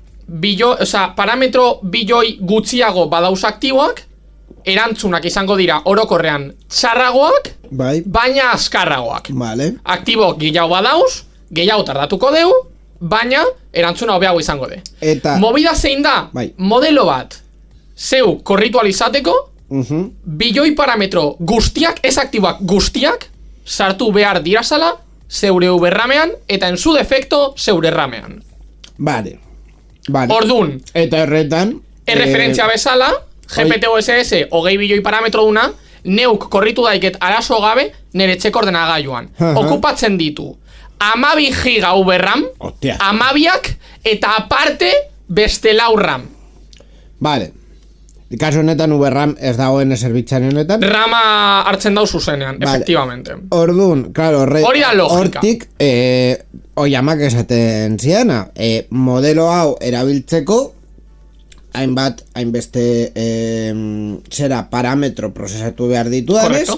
Bilo, oza, parametro bilioi gutxiago badauz aktiboak, erantzunak izango dira orokorrean txarragoak, bai. Baina azkarragoak. Vale. Aktibo gehiago badauz, gehiago tardatuko deu, baina erantzuna hobeago izango de. Eta movida zein da, bai. Modelo bat, zeu korritualizateko, uh-huh. bilioi parametro guztiak, ez aktiboak guztiak, sartu behar dirazala, zeure uberramean, eta en su defecto, zeure ramean. Vale. Vale. Orduan, eta erretan erreferentzia eh, bezala, G P T O S S hogei bilioi parametro duna, neuk korritu daiket arazo gabe nire txeko ordenagailuan. Uh-huh. Okupatzen ditu amabi giga uberram, amabiak eta aparte beste lau RAM. Vale. Kaso honetan uberram ez dagoen zerbitzaren honetan. Rama hartzen dau zuzenean, vale. Efectivamente. Orduan, claro, hori da logika. Hortik, eh, oiamak esaten ziana, eh, modelo hau erabiltzeko, hainbat, hainbeste eh, zera parametro prozesatu behar ditu danez,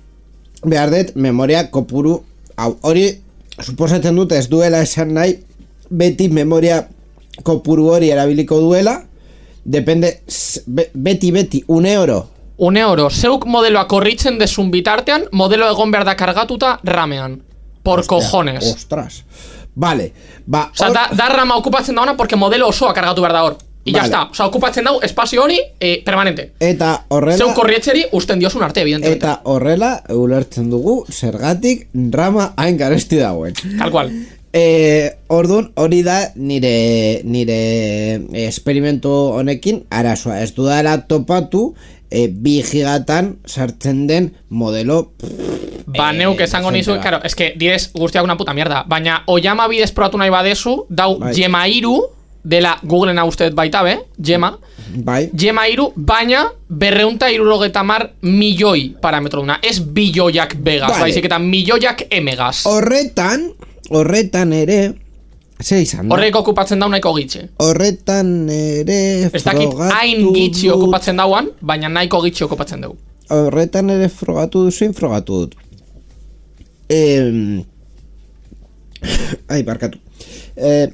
behar dut memoria kopuru hau. Hori, suposatzen dut ez duela esan nahi, beti memoria kopuru hori erabiliko duela, depende, beti beti, une oro. Une oro, zeuk modeloa korritzen desun bitartean, modelo egon behar da kargatuta ramean. Por Ostia, cojones. Ostras. Vale. Ba, o sea, or... da, da rama okupatzen da ona porque modelo osoa kargatu behar da hor. I vale. Ya está. O sea, okupatzen dau espazio hori eh, permanente. Eta horrela... Zeuk korrietxeri usten diosun arte, evidentemente. Eta horrela, ulertzen dugu, zergatik rama hain garesti dagoen. Tal cual. Eh, orduan, hori da nire nire esperimentu honekin arazoa. Ez dudala topatu eh, bi gigatan sartzen den modelo. Ba, eh, neuk esango nizu, claro, es que direz guztiak una puta mierda. Baina, oyama bidez probatu nahi badezu, dau bai. Gema iru, dela Googleena uste baita be, Gema. Bai. Gema iru, baina berreunta irurogeta mar milioi parametro duna. Ez bilioiak begaz, vale. Baizik eta milioiak emegaz. Horretan... Horretan ere, ze izan da? Horrek okupatzen dau nahiko gitxe. Horretan ere ez dakit hain gitxi okupatzen dauan, baina nahiko gitxi okupatzen dugu. Horretan ere frogatu duzu, frogatu dut. Eh, ai, barkatu. Eh,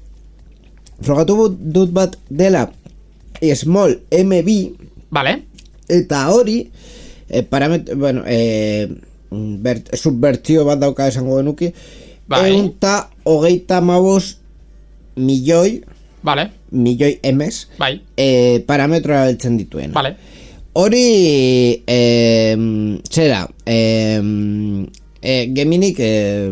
frogatu dut bat dela small M B. Vale. Eta hori, eh, parametro, bueno, eh, subbertzio bat dauka esango genuki. Bai. Eunta hogeita mabos milioi, vale. Milioi emes, bai. eh, parametro erabiltzen dituen. Vale. Hori, eh, zera, eh, eh, Geminik eh,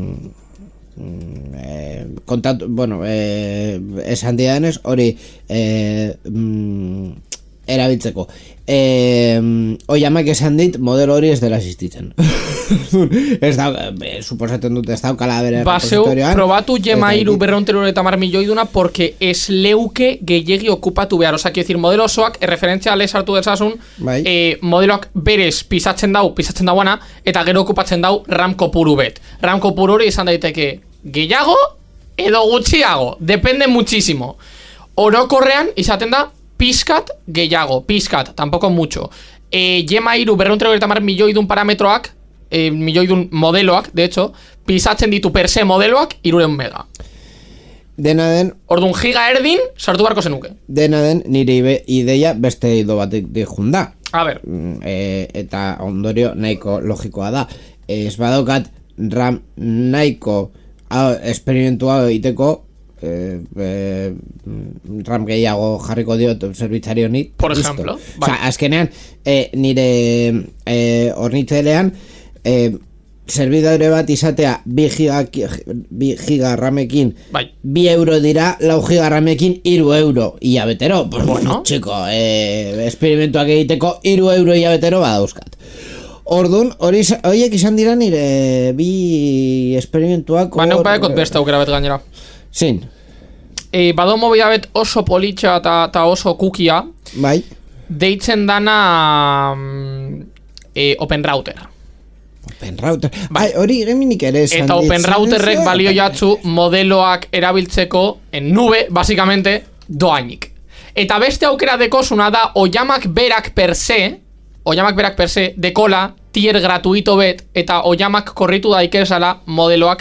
eh, kontatu, bueno, eh, esan dianez, hori eh, mm, erabiltzeko. eh, oiamak esan dit modelo hori ez dela existitzen. Ez da, eh, suposatzen dut ez daukala bere Baseu, repositorioan. probatu Gema iru berreunteru eta mar milioi duna porque es leuke gehiegi okupatu behar. Osa, decir, modelo osoak, erreferentzia lez hartu dezasun, bai. eh, modeloak berez pisatzen dau, pisatzen dauana, eta gero okupatzen dau RAM kopuru bet. RAM kopuru hori izan daiteke gehiago edo gutxiago, depende muchísimo. Orokorrean izaten da pizkat gehiago, pizkat, tampoco mucho. E, Gema iru berreunteru eta mar milioi dun parametroak, e, milioi dun modeloak, de hecho, pisatzen ditu per se modeloak irureun mega. Dena den, Orduan giga erdin sartu barko zenuke. dena den nire ideia beste ido batik dihun da. A ber, E, eta ondorio nahiko logikoa da. Ez badaukat RAM nahiko hau, esperimentua egiteko, e, e, RAM gehiago jarriko diot zerbitzari honi. Por listo. ejemplo, Osa, bai. azkenean, e, nire e, hornitzelean, e, servidore bat izatea bi giga, bi giga ramekin bai. bi euro dira, lau giga ramekin iru euro hilabetero. Pues bueno, Bueno. txiko, eh, esperimentuak egiteko iru euro hilabetero badauzkat. Ordun, hori horiek izan dira nire bi esperimentuak. Ba, neuk hor- badekot beste aukera bet gainera. Zin, E, bado mobila bet oso politxa eta, eta oso kukia, bai. deitzen dana mm, e, Open Router. Open router. Bai, hori geminik ere esan Eta Open ditzen Routerrek duzu, balio eta- jatzu modeloak erabiltzeko en nube, basicamente, doainik. Eta beste aukera dekozuna da oiamak berak per se, oiamak berak per se, dekola, tier gratuito bet, eta oiamak korritu daikezala modeloak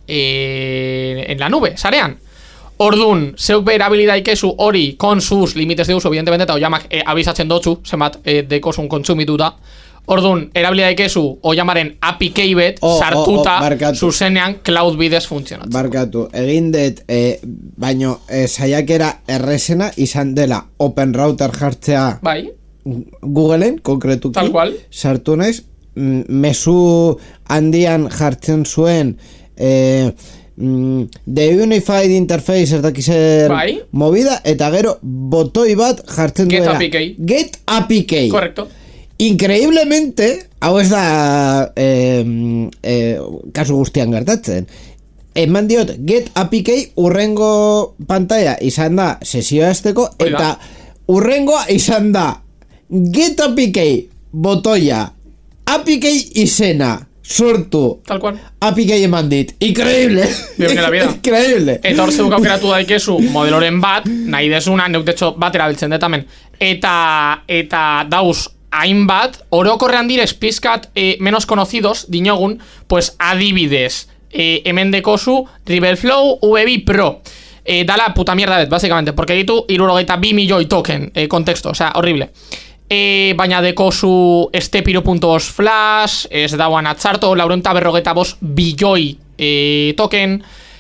eh, en la nube, sarean. Ordun, zeuk be erabili daikezu hori con sus límites de uso, evidentemente, eta oiamak eh, abisatzen dotzu, zenbat eh, dekozun kontsumituta. Ordun, erabili daikezu oiamaren A P I key bet Oh, oh, sartuta oh, barkatu. zuzenean cloud bidez funtzionatzen. Barkatu, egin dut, eh, baino eh, saiakera errezena izan dela Open Router jartzea Bai, Googleen, konkretuki. Tal cual. Sartu naiz, mm, mezu handian jartzen zuen eh, mm, The Unified Interface ez dakizer Bai. movida, eta gero botoi bat jartzen Get duela A P I key. Get A P I key. correcto. Increíblemente, hau ez da eh, eh, kasu guztian gertatzen. Eman diot Get A P I key, urrengo pantalla izan da sesioa esteko, Hori da. eta urrengoa izan da Get A P I key botoia, A P I key izena sortu, Tal cual. A P I key eman dit. Increíble. Viene la vida. Increíble. Eta hor zeuk aukeratu daikezu modeloren bat, nahi desuna, neuk detxo bat erabiltzen detamen. Eta, eta dauz hainbat, orokorrean direz pizkat eh, menos conocidos, dinogun, pues adibidez, eh, hemen dekozu Riverflow V B Pro. Eh, dala puta mierda bet, básicamente, porque ditu irurogeita bi milioi token, eh, contexto, o sea, horrible. E, baina dekozu estepiro punto os flash, ez dauan atzarto, laurenta berrogeta bos bilioi e, token,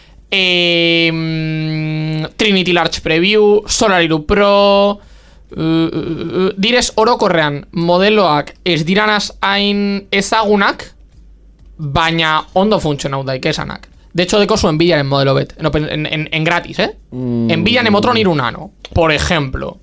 e, mm, Trinity Large Preview, Solariru Pro, uh, uh, uh, direz orokorrean modeloak ez diranaz hain ezagunak, baina ondo funtzionau daikesanak. De hecho, dekozu Nvidiaren modelo bet, en, open- en, en, en gratis, eh? Mm. Nvidia Nemotron Iru Nano, por ejemplo.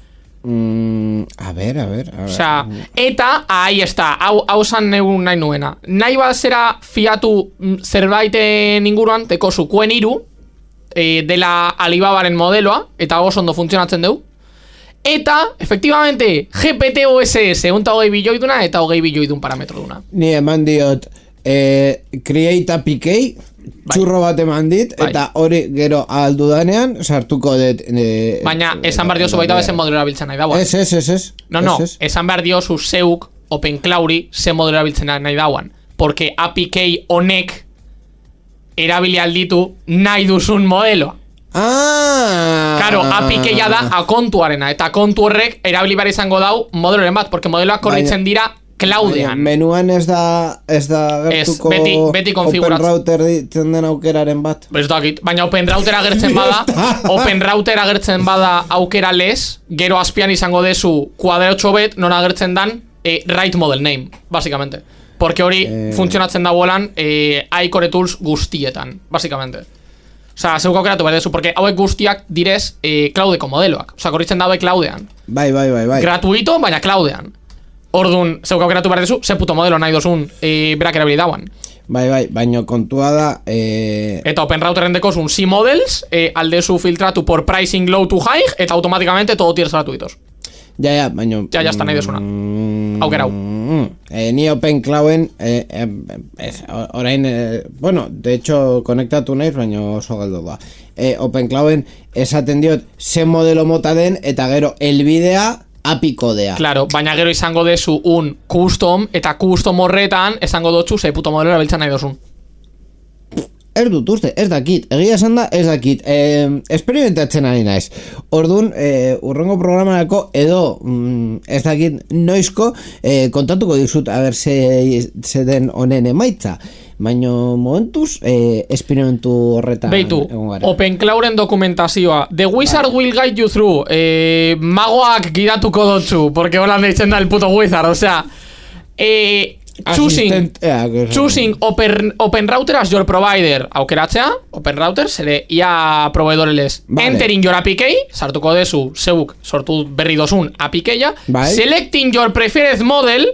Mm, a ver, a ver, a ver. O sea, eta, ahí está, hau, hau zan neun nahi nuena. Nahi bat zera fiatu mm, zerbaiten inguruan, teko zukuen iru, e, dela Alibabaren modeloa, eta oso ondo funtzionatzen dugu. Eta, efectivamente, G P T O S S, unta hogei bilioi duna, eta hogei bilioi dun parametro duna. Ni eman diot eh, Create A P I key, txurro bat eman dit, Bai. eta hori gero aldudanean sartuko dut eh, Baina, esan behar diozu baita bezen modelo erabiltzen nahi dauan. Ez, ez, ez, ez. No, no, Ez, ez. esan behar diozu zeuk OpenClaudi ze modelo erabiltzen nahi dauan. Porque A P I key honek erabili alditu nahi duzun modeloa. Ah! Claro, A P I keia da akontuarena, eta akontu horrek erabili behar izango dau modeloren bat, porque modeloak korritzen dira cloudean. Baina, menuan ez da ez da gertuko beti- beti Open konfiguratzen. Router ditzen den aukeraren bat. Ez dakit, baina Open Router agertzen bada, Open Router agertzen bada aukera lez, gero azpian izango dezu kuadratxo bet, non agertzen dan eh, right model name, básicamente. Porque hori Eh. funtzionatzen dagoelan eh, iCore Tools guztietan, básicamente. Osa, zeuk aukeratu behar dezu, porque hauek guztiak direz eh, Cloudeko modeloak. Osa, korritzen da hauek Cloudean. Bai, bai, bai, bai. Gratuito, baina Cloudean. Orduan, zeuk aukeratu behar dezu, ze puto modelo nahi dozun eh, berak erabili dauan. Bai, bai, baina kontua da... Eh... Eta Open Routerren dekozun C-Models, eh, aldezu filtratu por pricing low to high, eta automáticamente todo tiers gratuitos. Ja, ja, baina... Ja, ja, está nahi desuna. Aukerau. Eh, ni Open Clouden, eh, eh, orain, eh, bueno, de hecho, konektatu naiz, baina oso galdo da. Eh, Open Clouden esaten diot, ze modelo mota den, eta gero, elbidea, apikodea. Claro, baina gero izango dezu un custom, eta custom horretan, esango dotzu, ze puto modelo erabiltzen nahi dozun. Ez dut uste, ez dakit, egia esan da, ez dakit, eh, experimentatzen ari naiz. Orduan, eh, urrengo programarako edo, mm, ez dakit noizko, eh, kontatuko dizut, a ber, ze, ze den honen emaitza. Baina momentuz, eh, experimentu horretan... Beitu, Open Clouden dokumentazioa. The Wizard will guide you through. Eh, magoak gidatuko dotzu, porque holan deitzen da el puto Wizard, osea... Eh... Choosing, choosing open, open Router as your provider. Aukeratzea, Open Router, zere ia proveedorelez. Vale. Entering your A P K, sartuko dezu, zeuk sortu berri dozun A P K-a. Vale. Selecting your preferred model.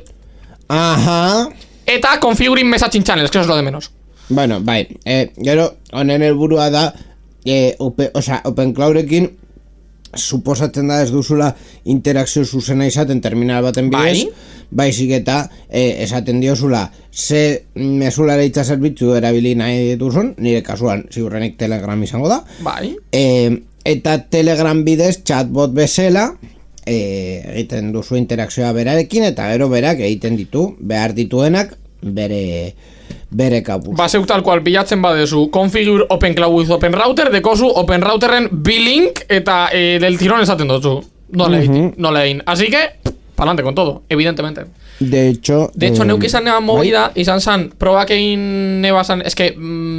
Aha. Eta configuring messaging channels, que eso es lo de menos. Bueno, bai, eh, gero, honen helburua da, eh, open, o sea, Open Cloudekin suposatzen da ez duzula interakzio zuzena izaten terminal baten bidez, bai. Baizik eta eh, esaten diozula ze mesulareitza zerbitzu erabili nahi duzun, nire kasuan ziurrenik Telegram izango da, bai. eh, eta Telegram bidez chatbot bezala eh, egiten duzu interakzioa berarekin, eta gero berak egiten ditu behar dituenak bere bere kapuz. Ba, zeuk tal cual, bilatzen badezu configure Open Cloud with Open Router, dekozu Open Routerren B-Link eta eh, del tirón esaten dutzu. No lehin, uh -huh. no lehin. Así que, pa'lante con todo, evidentemente. De hecho... De hecho, eh, neuk izan neban movida, bai? Izan zan, probak egin nebazan, es que,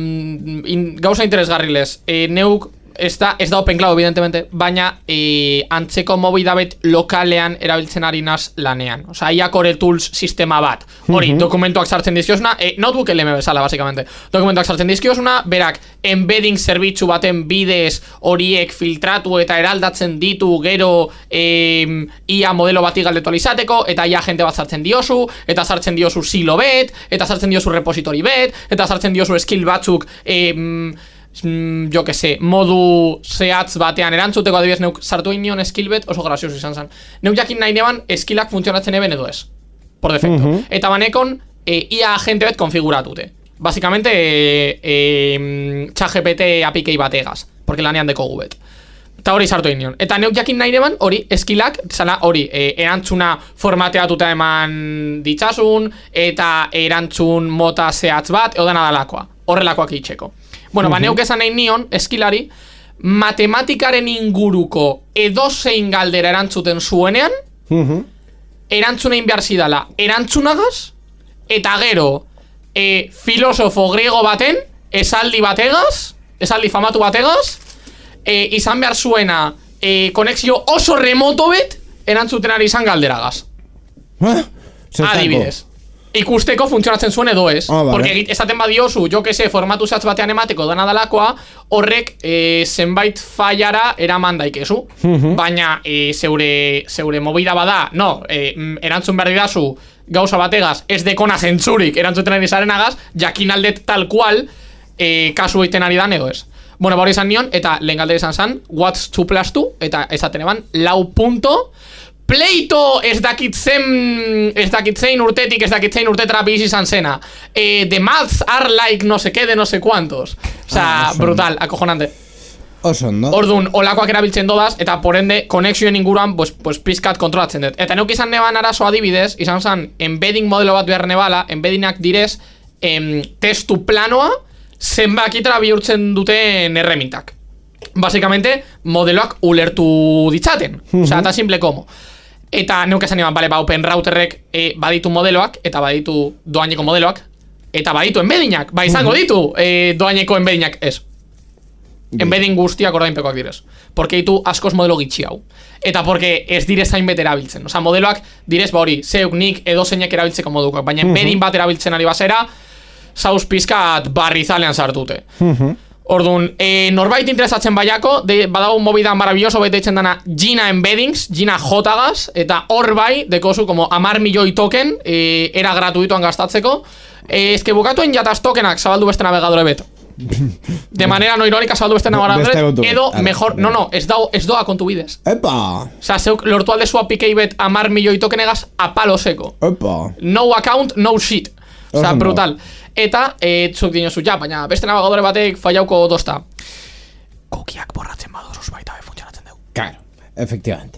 mm, in, gauza interesgarriles, eh, neuk, ez da, ez da Open Cloud, evidentemente, baina eh, antzeko movida bet lokalean erabiltzen ari naz lanean. Osa, ia Core Tools sistema bat. Hori, uh -huh. dokumentuak sartzen dizkiozuna, eh, notebook L M bezala, basicamente. Dokumentuak sartzen dizkiozuna, berak, embedding zerbitzu baten bidez horiek filtratu eta eraldatzen ditu gero eh, ia modelo bati galdetu alizateko, eta ia jente bat sartzen diozu, eta sartzen diozu silo bet, eta sartzen diozu repository bet, eta sartzen diozu skill batzuk, eh, Mm, jo que se, modu zehatz batean erantzuteko, adibidez neuk sartu inion skillbet oso grazioso izan zen. Neuk jakin nahi neban skillak funtzionatzen eben edo ez, por defecto. Uh -huh. Eta banekon e, ia agente bet konfiguratute. Basicamente e, e, ChatGPT A P K bategaz, porque lanean deko gubet. Eta hori sartu inion. Eta neuk jakin nahi neban hori skillak, zala hori e, erantzuna formateatuta eman ditzasun, eta erantzun mota zehatz bat, edo dena dalakoa, horrelakoak itxeko. Bueno, ba, neuk esan nahi nion, eskilari, matematikaren inguruko edozein galdera erantzuten zuenean, uh -huh. erantzunein behar zidala erantzunagaz, eta gero e, filosofo griego baten, esaldi bategaz, esaldi famatu bategaz, e, izan behar zuena e, konexio oso remoto bet, erantzuten ari izan galderagaz. Eh? Adibidez. Ikusteko funtzionatzen zuen edo ez. Oh, vale. Porque esaten badiozu, jo que se, formatu zatz batean emateko dena dalakoa, horrek e, zenbait fallara eraman daikezu. Uh -huh. Baina e, zeure, zeure movida bada, no, e, erantzun behar didazu gauza bategaz, ez dekona zentzurik erantzuten ari zarenagaz, jakin aldet tal cual e, kasu egiten ari dan edo ez. Bueno, bauri izan nion, eta lehen galdera izan zan, what's two plus two, eta esaten eban, lau punto, pleito ez dakitzen, ez dakitzein urtetik, ez dakitzein urtetara bizi izan zena. Eh, the maths are like no se que de no se cuantos. O sea, ah, brutal, acojonante. Oso, no? Orduan, olakoak erabiltzen dodaz, eta porende, konexioen inguruan, pues, pues pizkat kontrolatzen dut. Eta neuk izan neban arazo adibidez, izan zan, embedding modelo bat behar nebala, embeddingak direz, em, testu planoa, zenbakitara bihurtzen duten erremintak. Básicamente, modeloak ulertu ditzaten. Uh -huh. O sea, eta simple como. Eta neuk esan iban, bale, ba, Open Routerrek e, baditu modeloak, eta baditu doaineko modeloak, eta baditu embeddingak, ba, izango uh -huh. ditu e, doaineko embeddingak, ez. Embedding guztiak ordainpekoak direz. Porque ditu askoz modelo gitxi hau. Eta porque ez direz hainbet erabiltzen. Osa, modeloak direz, ba hori, zeuk nik edo zeinek erabiltzeko modukoak, baina embedding bat erabiltzen ari basera, zauz pizkat barrizalean sartute. Uh -huh. Orduan, e, norbait interesatzen baiako, de, badago un movida maravilloso baita ditzen dana Gina Embeddings, Gina J-gaz, eta hor bai, dekozu como amar milioi token, e, era gratuitoan gastatzeko. E, ezke bukatuen jataz tokenak zabaldu beste navegadore bet. De manera no irónica zabaldu beste navegadore, edo mejor, no, no, ez, dao, ez doa kontu bidez. Epa! Osa, zeuk lortu alde zua pikei bet amar milioi tokenegaz a palo seko. Epa! No account, no shit. Osa, brutal. Eta, e, zuk dinozu, ja, baina beste navegadore batek fallauko dosta. Kokiak borratzen baduruz baita funtzionatzen dugu. Claro, efectivamente.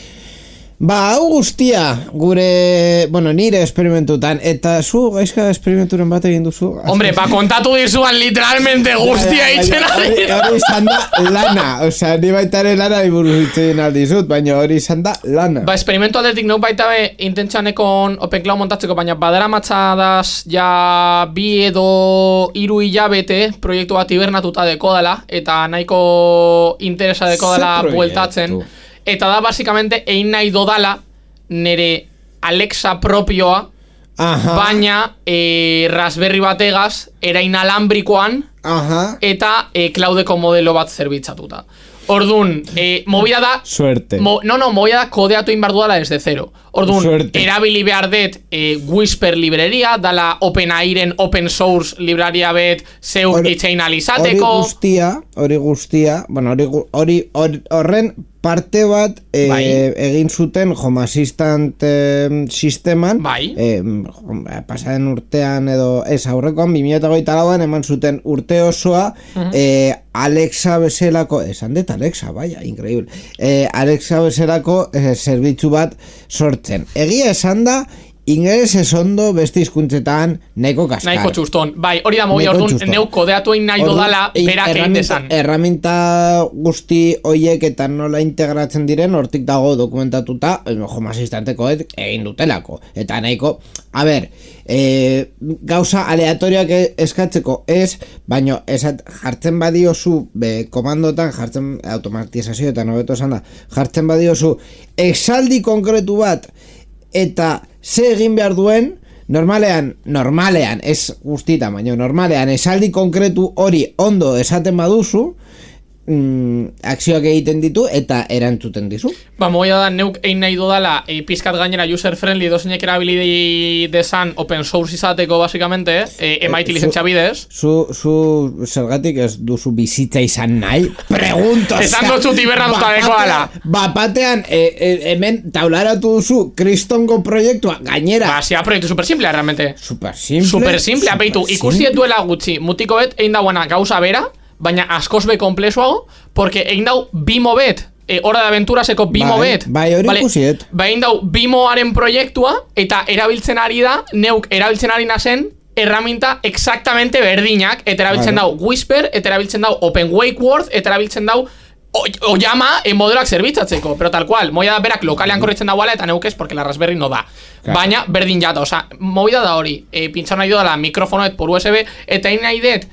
Ba, hau guztia, gure, bueno, nire esperimentutan, eta zu, gaizka esperimenturen bat egin duzu? Hombre, ba, kontatu dizuan literalmente guztia itxen hori. Hori izan da lana, osea, ni baitare lana iburuz itxen aldizut, baina hori izan da lana. Ba, esperimentu aldetik neu baita be, intentxanekon Open Cloud montatzeko, baina badara matxadaz ja bi edo hiru hilabete proiektu bat hibernatuta deko dela, eta nahiko interesa deko dela bueltatzen. Eta da, basikamente, egin nahi dodala nere Alexa propioa, aha, baina e, Raspberry bategaz, erain alambrikoan, aha, eta e, cloudeko modelo bat zerbitzatuta. Orduan, e, movida da... Suerte. Mo, no, no, movida da kodeatu inbar duela desde zero. Orduan, suerte. Erabili behar det e, Whisper libreria, dala OpenAIren open source libreria bet zeuk itxein alizateko. Hori guztia, hori guztia, bueno, hori horren parte bat e, bai, egin zuten Home Assistant e, sisteman, bai, e, pasaren urtean edo ez aurrekoan, bi mila hogeita lauan eman zuten urte osoa, uh-huh, e, Alexa bezalako, esan dut Alexa, baina, increíble, e, Alexa bezalako e, zerbitzu bat sortzen. Egia esan da, ingeles ez ondo beste hizkuntzetan nahiko kaskar. Nahiko txuston. Bai, hori da mobi, orduan neu kodeatu egin nahi dodala berak egin desan. Erraminta guzti hoiek eta nola integratzen diren hortik dago dokumentatuta Home Assistanteko egin dutelako. Eta nahiko, a ber, e, gauza aleatoriak eskatzeko ez, baino esat, jartzen badiozu be, komandotan, jartzen automatizazio eta nobeto esan da, jartzen badiozu esaldi konkretu bat eta ze egin behar duen, normalean, normalean, ez guztita, baina normalean, esaldi konkretu hori ondo esaten baduzu, mm, akzioak egiten ditu eta erantzuten dizu. Ba, moia da, neuk egin nahi dudala, e, pizkat gainera user-friendly dozeinek erabili desan open source izateko, basikamente, e, M I T lizentzia bidez. Zu, zu, zergatik ez duzu bizitza izan nahi? Pregunto! Esan dutzu tiberna duta deko ala. Bapatean, e, e, hemen taularatu duzu kristongo proiektua, gainera. Ba, zia, proiektu super simplea, realmente. Super simple. Super simple, apeitu, ikusi duela gutxi, mutiko bet, egin dagoena gauza bera, baina askoz be komplexuago, porque egin dau bimo bet, e, Hora de Aventuraseko bimo bai, bet. Bai, hori vale, ikusiet. Ba, egin dau bimoaren proiektua, eta erabiltzen ari da, neuk erabiltzen ari nazen, erraminta exactamente berdinak, eta erabiltzen vale, dau Whisper, eta erabiltzen dau Open Wake Word, eta erabiltzen dau Oyama en modeloak zerbitzatzeko, pero tal cual, moia da berak lokalean korritzen dauala, eta neuk ez, porque la Raspberry no da. Claro. Baina, berdin jata, oza, movida da hori, e, pintxar nahi dudala mikrofonoet por U S B, eta egin nahi dut,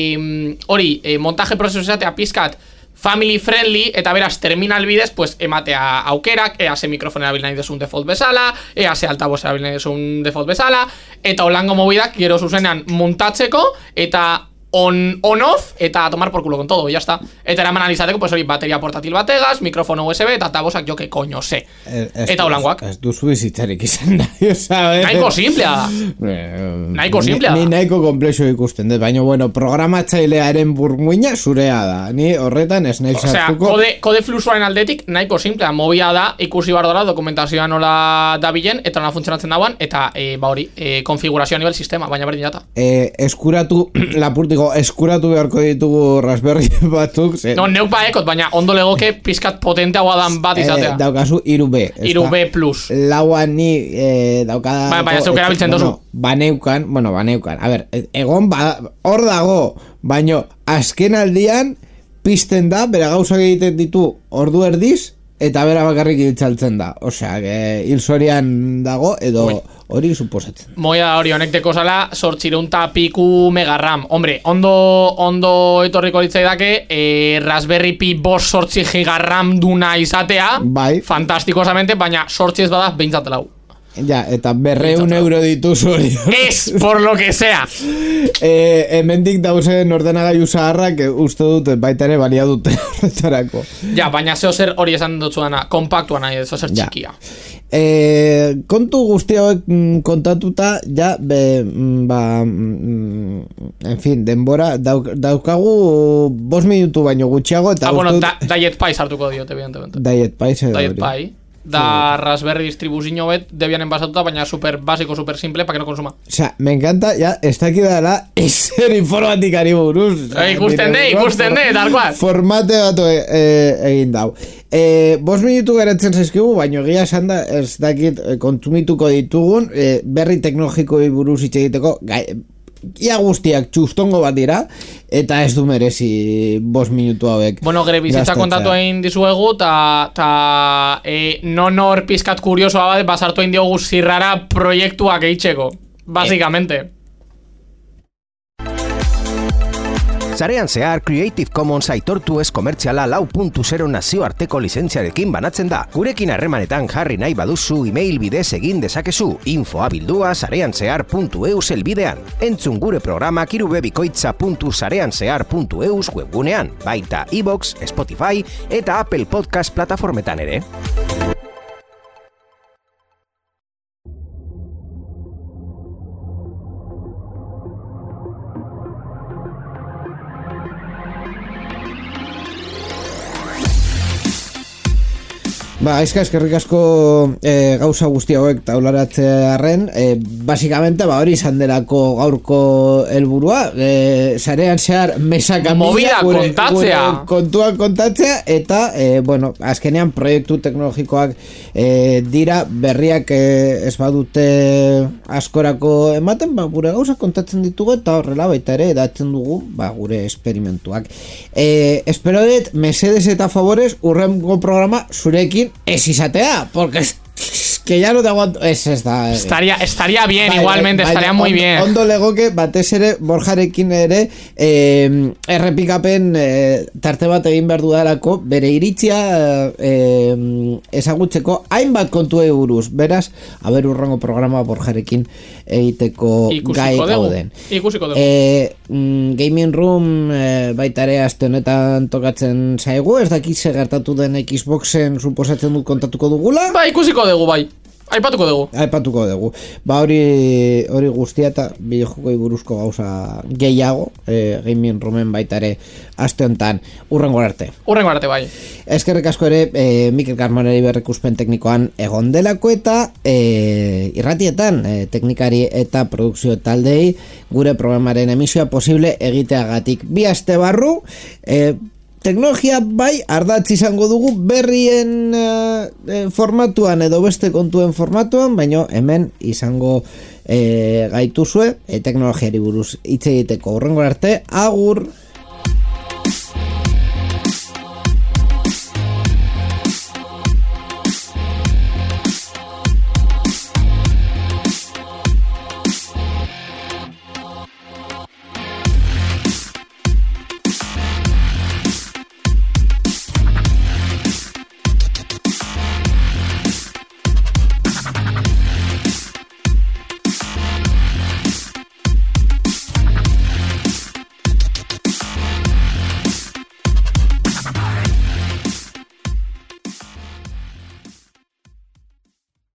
hori, e, e, montaje prozesu esatea pizkat family friendly, eta beraz terminal bidez, pues ematea aukerak, ea ze mikrofon erabil nahi desun default bezala, ea ze altavoz erabil nahi desun default bezala, eta holango mobidak gero zuzenean muntatzeko, eta on, on off, eta a tomar por culo con todo, ya está. Eta eraman alizateko, pues hori, bateria portatil bategaz, mikrofono U S B, eta altavozak jo que coño sé. Eta holangoak. Ez duzu bizitzarik izan da, ¿sabes? Nahiko simplea da. Nahiko simplea da. Ni nahiko komplexo ikusten dut, baina bueno, programatzailearen burmuina zurea da. Ni horretan ez nahi sartuko. O sea, kode, kode fluxuaren aldetik nahiko simplea. Mobia da, ikusi bardora dokumentazioa nola dabilen, eta nola funtzionatzen dauan, eta e, ba hori, e, konfigurazioa nivel sistema, baina berdin jata. E, eskuratu, lapurtiko, eskuratu beharko ditugu Raspberry batzuk. Ze... No, neuk ba ekot, baina ondo legoke pizkat potenteagoa dan bat izatea. E, daukazu hiru B. hiru B plus. Lauan ni e, daukada... Ba, baina zeuk erabiltzen dozu. Bueno, baneukan, bueno, baneukan. A ber, egon ba, hor dago, baino azken aldian pizten da, bera gauzak egiten ditu ordu erdiz, eta bera bakarrik iltzaltzen da. Osea, hil zorian dago, edo... Ui. Hori suposatzen. Moia da hori, honek teko zala, sortzireunta piku megarram. Hombre, ondo, ondo etorriko litzaidake, e, Raspberry Pi bost sortzi gigarram duna izatea. Bai. Fantastikosamente, baina sortzi ez bada behintzat lau. Ja, eta berreun euro dituzu hori. Ez, por lo que sea. Eh, hemendik dauzen ordenagailu zaharrak uste dut baita ere balia dute horretarako. Ja, baina zeo zer hori esan dutzu dana, kompaktua nahi, zeo zer Ja. txikia. Eh, kontu guzti hauek mm, kontatuta, ja, be, mm, ba, mm, en fin, denbora, dauk, daukagu bost minutu baino gutxiago, eta Ah, bueno, dut, da, Diet Pie sartuko diot, evidentemente. Diet Pie, edo Diet hori. Pie. Da Raspberry distribuzio bet, debian enbasatuta, baina super básico, super simple, pa que no consuma. Osea, me encanta, ja, ez dakidala ezer informatikari buruz. Eh, ikusten de, ikusten de, tal cual. Formate bat eh, egin dau. Eh, bos minutu geratzen zaizkigu, baina egia esan da, ez dakit eh, kontsumituko ditugun, eh, berri teknologikoi buruz hitz egiteko, gai, ia guztiak txustongo bat dira, eta ez du merezi bost minutu hauek. Bueno, gure bizitza gastatzea. kontatu egin dizuegu, ta, ta e, non hor pizkat kuriosoa bat, basartu egin diogu zirrara proiektuak eitzeko, basicamente. Sarean zehar Creative Commons aitortu ez komertziala lau puntu zero nazioarteko lizentziarekin banatzen da. Gurekin harremanetan jarri nahi baduzu email bidez egin dezakezu infoa bildua sareanzehar puntu eus elbidean. Entzun gure programak irubebikoitza puntu sareanzehar puntu eus webgunean, baita iVoox, Spotify eta Apple Podcast plataformetan ere. Ba, aizka eskerrik asko e, gauza guzti hauek taularatzearen, e, basikamente ba hori izan delako gaurko helburua, e, sarean zehar mesaka Movida kontatzea. kontuak kontatzea, eta, e, bueno, azkenean proiektu teknologikoak e, dira berriak e, ez badute askorako ematen, ba, gure gauza kontatzen ditugu, eta horrela baita ere edatzen dugu, ba, gure esperimentuak. E, espero dut, mesedes eta favorez, urrengo programa zurekin ez izatea, porque es, es que ya no te aguanto. Es, es da, eh. Estaría, estaría bien, Bai, igualmente, bai, estaría bai, muy ondo, bien. Ondo legoke, batez ere, Borjarekin ere, eh, errepikapen eh, tarte bat egin behar dudalako, bere iritzia eh, ezagutzeko hainbat kontuei buruz. Beraz, haber urrengo programa Borjarekin egiteko Ikusiko gai dugu, gauden. ikusiko dugu. Eh, mm, Gaming Room eh, baita ere aste honetan tokatzen zaigu, ez dakit ze gertatu den Xboxen suposatzen dut kontatuko dugula. Ba, ikusiko dugu, bai. Aipatuko dugu. Aipatuko dugu. Ba hori hori guztia eta bideojokoi buruzko gauza gehiago, eh, Gaming Roomen baita ere aste honetan urrengo arte. Urrengo arte, bai. Eskerrik asko ere eh, Mikel Carmoneri berrikuspen teknikoan egon delako eta eh, irratietan eh, teknikari eta produkzio taldei gure programaren emisioa posible egiteagatik. Bi aste barru, eh, teknologia bai ardatz izango dugu berrien uh, formatuan edo beste kontuen formatuan, baino hemen izango uh, gaituzue e, teknologiari buruz hitz egiteko. Horrengo arte, agur!